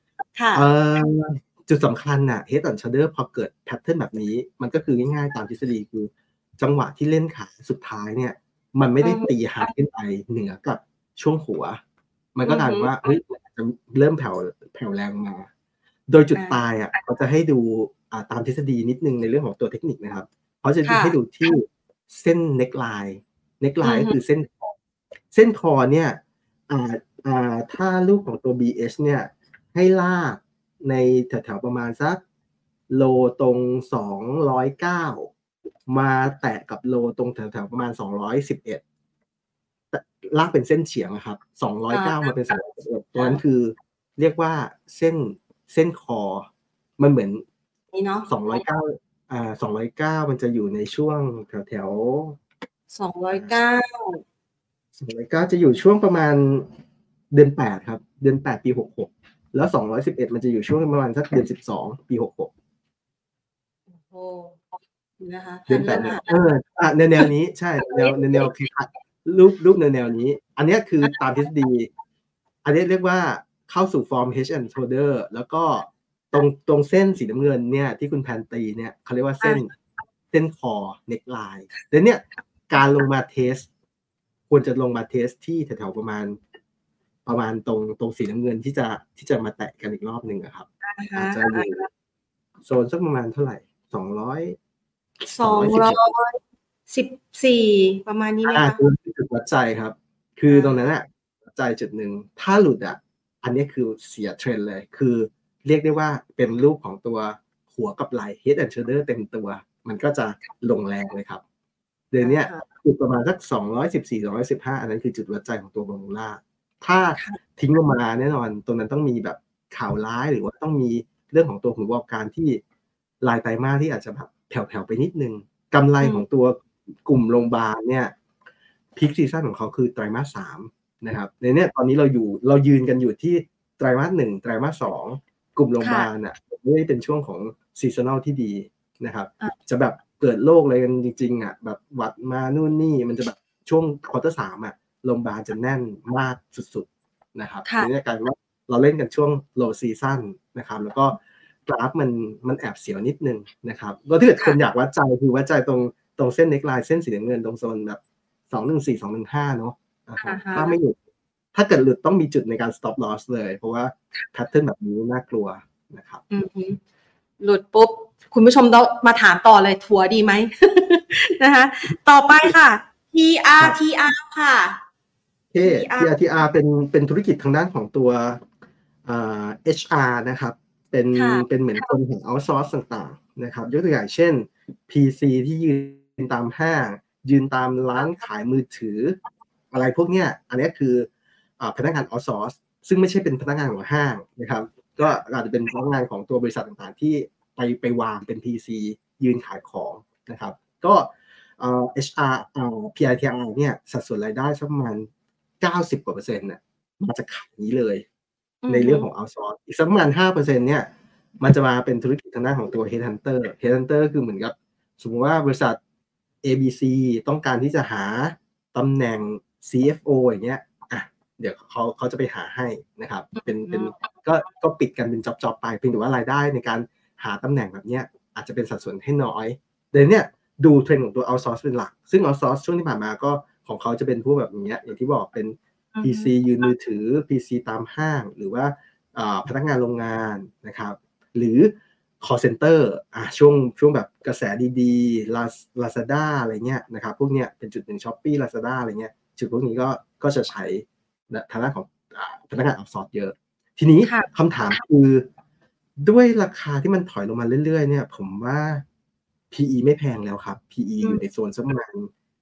[SPEAKER 2] จุดสำคัญน่ะ head and shoulder พอเกิดแพทเทิร์นแบบนี้มันก็คือง่ายๆตามทฤษฎีคือจังหวะที่เล่นขาสุดท้ายเนี่ยมันไม่ได้ตีหายขึ้นไปเหนือกับช่วงหัวมันก็กลายเป็นว่าเฮ้ยเริ่มแผ่วแรงมาโดยจุดตายอ่ะเขาจะให้ดูตามทฤษฎีนิดนึงในเรื่องของตัวเทคนิคนะครับเขาจะให้ดูที่เส้นเน็กไลน์ก็คือเส้นคอเนี่ยถ้ารูปของตัว BH เนี่ยให้ลากในแถวๆประมาณสักโลตรง209มาแตะกับโลตรงแถวๆประมาณ211ลากเป็นเส้นเฉียงนะครับ209มาเป็น211ตัวนั้นคือเรียกว่าเส้นคอมันเหมือน
[SPEAKER 1] นี่เนาะ
[SPEAKER 2] 209มันจะอยู่ในช่วงแถว209จะอยู่ช่วงประมาณเดือน8ครับเดือน8ปี66แล้ว211มันจะอยู่ช่วงประมาณสักเดือน12ปี66
[SPEAKER 1] โอ้นะคะ
[SPEAKER 2] เดือน8แนวนี้ใช่แนวคือรูปแนวนี้อันนี้คือตามทฤษฎีอันนี้เรียกว่าเข้าสู่ฟอร์ม head and shoulder แล้วก็ตรงเส้นสีน้ำเงินเนี่ยที่คุณแพนตีเนี่ยเขาเรียกว่าเส้นคอ neck line แต่เนี่ยการลงมาเทสควรจะลงมาเทสที่แถวๆประมาณตรงสีน้ำเงินที่จะมาแตะกันอีกรอบนึงครับอาจจะอยู่โซนสักประมาณเท่าไหร่
[SPEAKER 1] 214ประมาณนี้ไหมคะ
[SPEAKER 2] จุดวัดใจครับคือตรงนั้นวัดใจจุดหนึ่งถ้าหลุดอันนี้คือเสียเทรนด์เลยคือเรียกได้ว่าเป็นรูปของตัวหัวกับไหล่ head and shoulder เต็มตัวมันก็จะลงแรงเลยครับเดือนนี้จุดประมาณสัก214-215อันนั้นคือจุดวัดใจของตัวบามูล่าถ้าทิ้งลงมาแน่นอนตรงนั้นต้องมีแบบข่าวร้ายหรือว่าต้องมีเรื่องของตัวผลประกอบการที่รายไตรมาสที่อาจจะแบบแผ่วๆไปนิดนึงกำไรของตัวกลุ่มโรงพยาบาลเนี่ยพีคซีซั่นของเขาคือไตรมาส3นะครับในนี้ตอนนี้เรายืนกันอยู่ที่ไตรมาส1ไตรมาส2กลุ่มโรงพยาบาลน่ะไม่ได้เป็นช่วงของซีซันนอลที่ดีนะครับจะแบบเกิดโรคอะไรกันจริงๆอ่ะแบบหวัดมานู่นนี่มันจะแบบช่วงควอเตอร์3อ่ะโรงพยาบาลจะแน่นมากสุดๆนะครับในนี้กลายเป็นว่าเราเล่นกันช่วง low season นะครับแล้วก็กราฟมันแอบเสียวนิดนึงนะครับก็ถ้าเกิดคนอยากวัดใจคือวัดใจตรงเส้นเน็กไลน์เส้นสีน้ำเงินตรงโซนแบบ214-215เนาะถ้าไม่หลุดถ้าเกิดหลุดต้องมีจุดในการ stop loss เลยเพราะว่าแพทเทิร์นแบบนี้น่ากลัวนะครับ
[SPEAKER 1] หลุดปุ๊บคุณผู้ชมต้องมาถามต่อเลยถัวดีไหม นะคะต่อไปค่ะ TRTR ค่ะ
[SPEAKER 2] TRTR เป็นธุรกิจทางด้านของตัวHR นะครับเป็นเหมือนคนของ outsource ต่างๆนะครับยกตัวอย่างเช่น PC ที่ยืนตามห้างยืนตามร้านขายมือถืออะไรพวกเนี้ยอันนี้คือพนักงาน outsource ซึ่งไม่ใช่เป็นพนักงานของห้างนะครับก็อาจจะเป็นพนักงานของตัวบริษัทต่างๆที่ไปวางเป็น PC ยืนขายของนะครับก็HR PITR เนี่ยสัดส่วนรายได้สักประมาณ90%น่ะมาจากขายนี้เลยในเรื่องของ outsource อีกสักประมาณ 5% เนี่ยมันจะมาเป็นธุรกิจทางด้านของตัว headhunter คือเหมือนกับสมมุติว่าบริษัท ABC ต้องการที่จะหาตำแหน่ง CFO อย่างเงี้ยเดี๋ยวเขาจะไปหาให้นะครับเป็นก็ปิดกันเป็นจ็อบๆไปเพียงแต่ว่ารายได้ในการหาตำแหน่งแบบเนี้ยอาจจะเป็นสัดส่วนให้น้อยเดี๋ยวนี้ดูเทรนด์ของตัว outsource เป็นหลักซึ่ง outsource ช่วงที่ผ่านมาก็ของเขาจะเป็นพวกแบบนี้อย่างที่บอกเป็น PC ยืนมือถือ PC ตามห้างหรือว่าพนักงานโรงงานนะครับหรือ call center ช่วงแบบกระแสดีๆ Lazada อะไรเงี้ยนะครับพวกเนี้ยเป็นจุดหนึ่ง Shopee Lazada อะไรเงี้ยจุดพวกนี้ก็จะใช้ทางด้านของพนักงานเอาซอร์สเยอะทีนี้คำถามคือด้วยราคาที่มันถอยลงมาเรื่อยๆเนี่ยผมว่า PE ไม่แพงแล้วครับ PE อยู่ในโซนสักประมาณ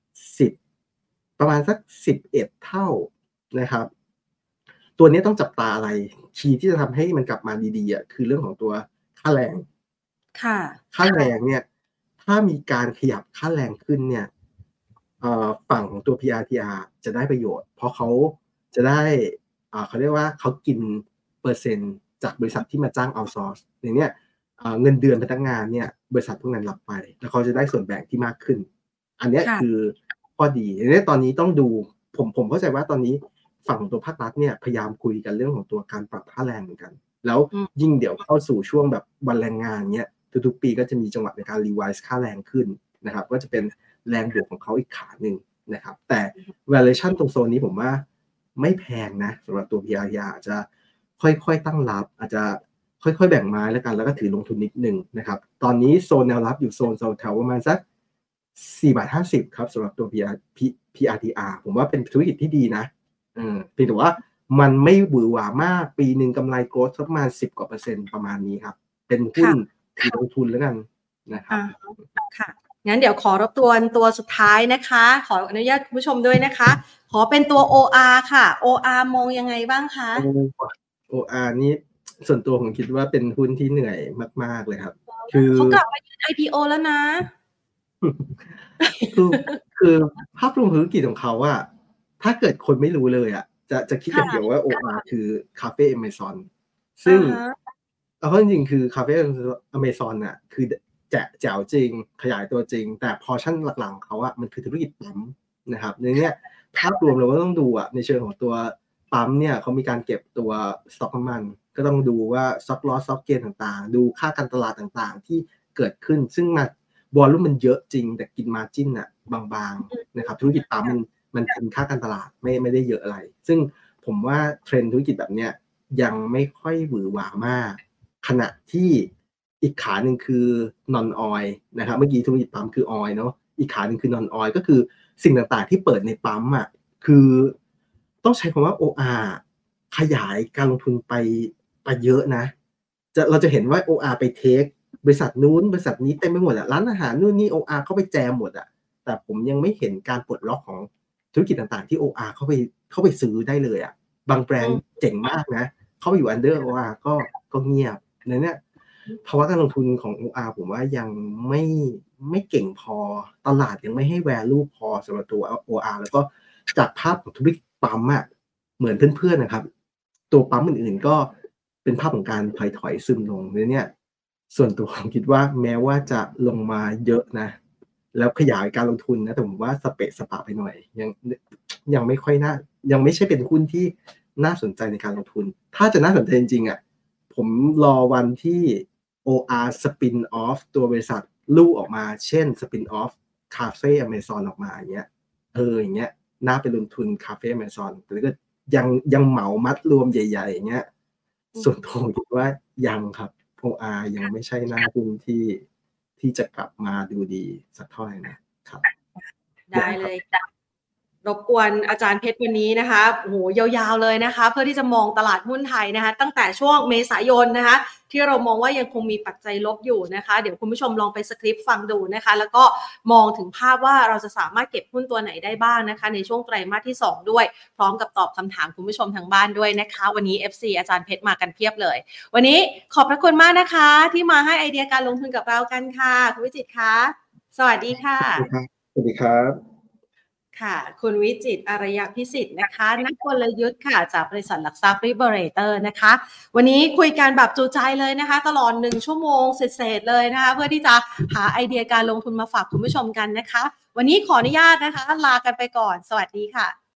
[SPEAKER 2] สัก11เท่านะครับตัวนี้ต้องจับตาอะไรคีย์ที่จะทำให้มันกลับมาดีๆอ่ะคือเรื่องของตัวค่าแรงค่าแรงเนี่ยถ้ามีการขยับค่าแรงขึ้นเนี่ยฝั่งของตัว PRTR จะได้ประโยชน์เพราะเขาจะได้เขาเรียกว่าเขากินเปอร์เซ็นต์จากบริษัทที่มาจ้างเอาซอร์สอย่างเนี้ยเงินเดือนพนักงานเนี่ยบริษัทพวกนั้นรับไปแล้วเขาจะได้ส่วนแบ่งที่มากขึ้นอันนี้คือข้อดีอย่างนี้ตอนนี้ต้องดูผมเข้าใจว่าตอนนี้ฝั่งของตัวภาครัฐเนี่ยพยายามคุยกันเรื่องของตัวการปรับค่าแรงเหมือนกันแล้วยิ่งเดี๋ยวเข้าสู่ช่วงแบบวันแรงงานเนี่ยทุกๆปีก็จะมีจังหวะในการรีไวซ์ค่าแรงขึ้นนะครับก็จะเป็นแรงบวกของเขาอีกขาหนึ่งนะครับแต่ valuation ตรงโซนนี้ผมว่าไม่แพงนะสำหรับตัว PRTR อาจจะค่อยๆตั้งรับอาจจะค่อยๆแบ่งไม้แล้วกันแล้วก็ถือลงทุนนิดนึงนะครับตอนนี้โซนแนวรับอยู่โซนแถวประมาณสัก4.50 ครับสำหรับตัว PRTR ผมว่าเป็นธุรกิจที่ดีนะเพียงแต่ว่ามันไม่หวือหวามากปีนึงกำไรโกรธประมาณ10%กว่าประมาณนี้ครับเป็นหุ้นถือลงทุนแล้วกันนะครับ
[SPEAKER 1] ค่ะงั้นเดี๋ยวขอรบกวนตัวสุดท้ายนะคะขออนุญาตคุณผู้ชมด้วยนะคะขอเป็นตัว OR ค่ะ OR มองยังไงบ้างคะ
[SPEAKER 2] OR นี่ส่วนตัวผมคิดว่าเป็นหุ้นที่เหนื่อยมากๆเลยครับคือ
[SPEAKER 1] เขากลับมายื่น IPO แล้วนะ
[SPEAKER 2] คือภาพรวมธุรกิจของเขาอะถ้าเกิดคนไม่รู้เลยอะจะคิดอย่างเดียวว่า OR คือคาเฟ่ Amazon ซึ่งเอาเข้าจริงๆคือคาเฟ่ Amazon น่ะคือแจ๋วจริงขยายตัวจริงแต่พอชั่นหลักๆเขาอะมันคือธุรกิจปั๊มนะครับในนี้ภาพรวมเราก็ต้องดูอะในเชิงของตัวปั๊มเนี่ยเขามีการเก็บตัวสต็อกน้ำมันก็ต้องดูว่าสต็อกลอสสต็อกเกนต่างๆดูค่าการตลาดต่างๆที่เกิดขึ้นซึ่งวอลลุ่มมันเยอะจริงแต่กินมาร์จิ้นอะบางๆนะครับธุรกิจปั๊มมันกินค่าการตลาดไม่ได้เยอะอะไรซึ่งผมว่าเทรนด์ธุรกิจแบบเนี้ยยังไม่ค่อยหวือหวามากขณะที่อีกขาหนึ่งคือ non oil นะครับเมื่อกี้ธุรกิจปั๊มคือ oil เนาะอีกขาหนึ่งคือ non oil ก็คือสิ่งต่างๆที่เปิดในปั๊มอ่ะคือต้องใช้คำว่า OR ขยายการลงทุนไปเยอะนะเราจะเห็นว่า OR ไปเทคบริษัทนู้นบริษัทนี้เต็มไปหมดร้านอาหารนู่นนี่ OR เข้าไปแจมหมดแต่ผมยังไม่เห็นการปลดล็อกของธุรกิจต่างๆที่ OR เข้าไปซื้อได้เลยบางแบรนด์เจ๋งมากนะเข้าไปอยู่ under OR ก็เงียบเนี่ยภาวะการลงทุนของ OR ผมว่ายังไม่เก่งพอตลาดยังไม่ให้ value พอสำหรับตัว OR แล้วก็จากภาพของธุรกิจปั๊มเหมือนเพื่อนๆนะครับตัวปั๊มอื่นๆก็เป็นภาพของการถอยซึมลงเนี่ยส่วนตัวผมคิดว่าแม้ว่าจะลงมาเยอะนะแล้วขยายการลงทุนนะแต่ผมว่าสเปะสปะไปหน่อยยังไม่ค่อยยังไม่ใช่เป็นหุ้นที่น่าสนใจในการลงทุนถ้าจะน่าสนใจจริงๆผมรอวันที่ OR spin off ตัวบริษัทลูกออกมาเช่น spin off Cafe Amazon ออกมาอย่างเงี้ยอย่างเงี้ยน่าไปลงทุน Cafe Amazon แต่ก็ยังเหมามัดรวมใหญ่ๆอย่างเงี้ยส่วนตัวคิดว่ายังครับ OR ยังไม่ใช่หน้าหุ้นที่จะกลับมาดูดีสักเท่าไหร่นะครับ
[SPEAKER 1] ได้เลยรบกวนอาจารย์เพชรวันนี้นะคะโอ้โหยาวๆเลยนะคะเพื่อที่จะมองตลาดหุ้นไทยนะคะตั้งแต่ช่วงเมษายนนะคะที่เรามองว่ายังคงมีปัจจัยลบอยู่นะคะเดี๋ยวคุณผู้ชมลองไปสคริปต์ฟังดูนะคะแล้วก็มองถึงภาพว่าเราจะสามารถเก็บหุ้นตัวไหนได้บ้างนะคะในช่วงไตรมาสที่2ด้วยพร้อมกับตอบคำถามคุณผู้ชมทางบ้านด้วยนะคะวันนี้ FC อาจารย์เพชรมากันเพียบเลยวันนี้ขอบพระคุณมากนะคะที่มาให้ไอเดียการลงทุนกับเรากันค่ะคุณวิจิตรคะสวัสดีค่ะ
[SPEAKER 2] สวัสดีครับ
[SPEAKER 1] ค่ะคุณวิจิตรอารยพิสิทธิ์นะคะนักกลยุทธ์ค่ะจากบริษัทหลักทรัพย์ Liberator นะคะวันนี้คุยกันแบบจุใจเลยนะคะตลอด1ชั่วโมงเศษๆเลยนะคะเพื่อที่จะหาไอเดียการลงทุนมาฝากคุณผู้ชมกันนะคะวันนี้ขออนุญาตนะคะลากันไปก่อนสวัสดีค่ะ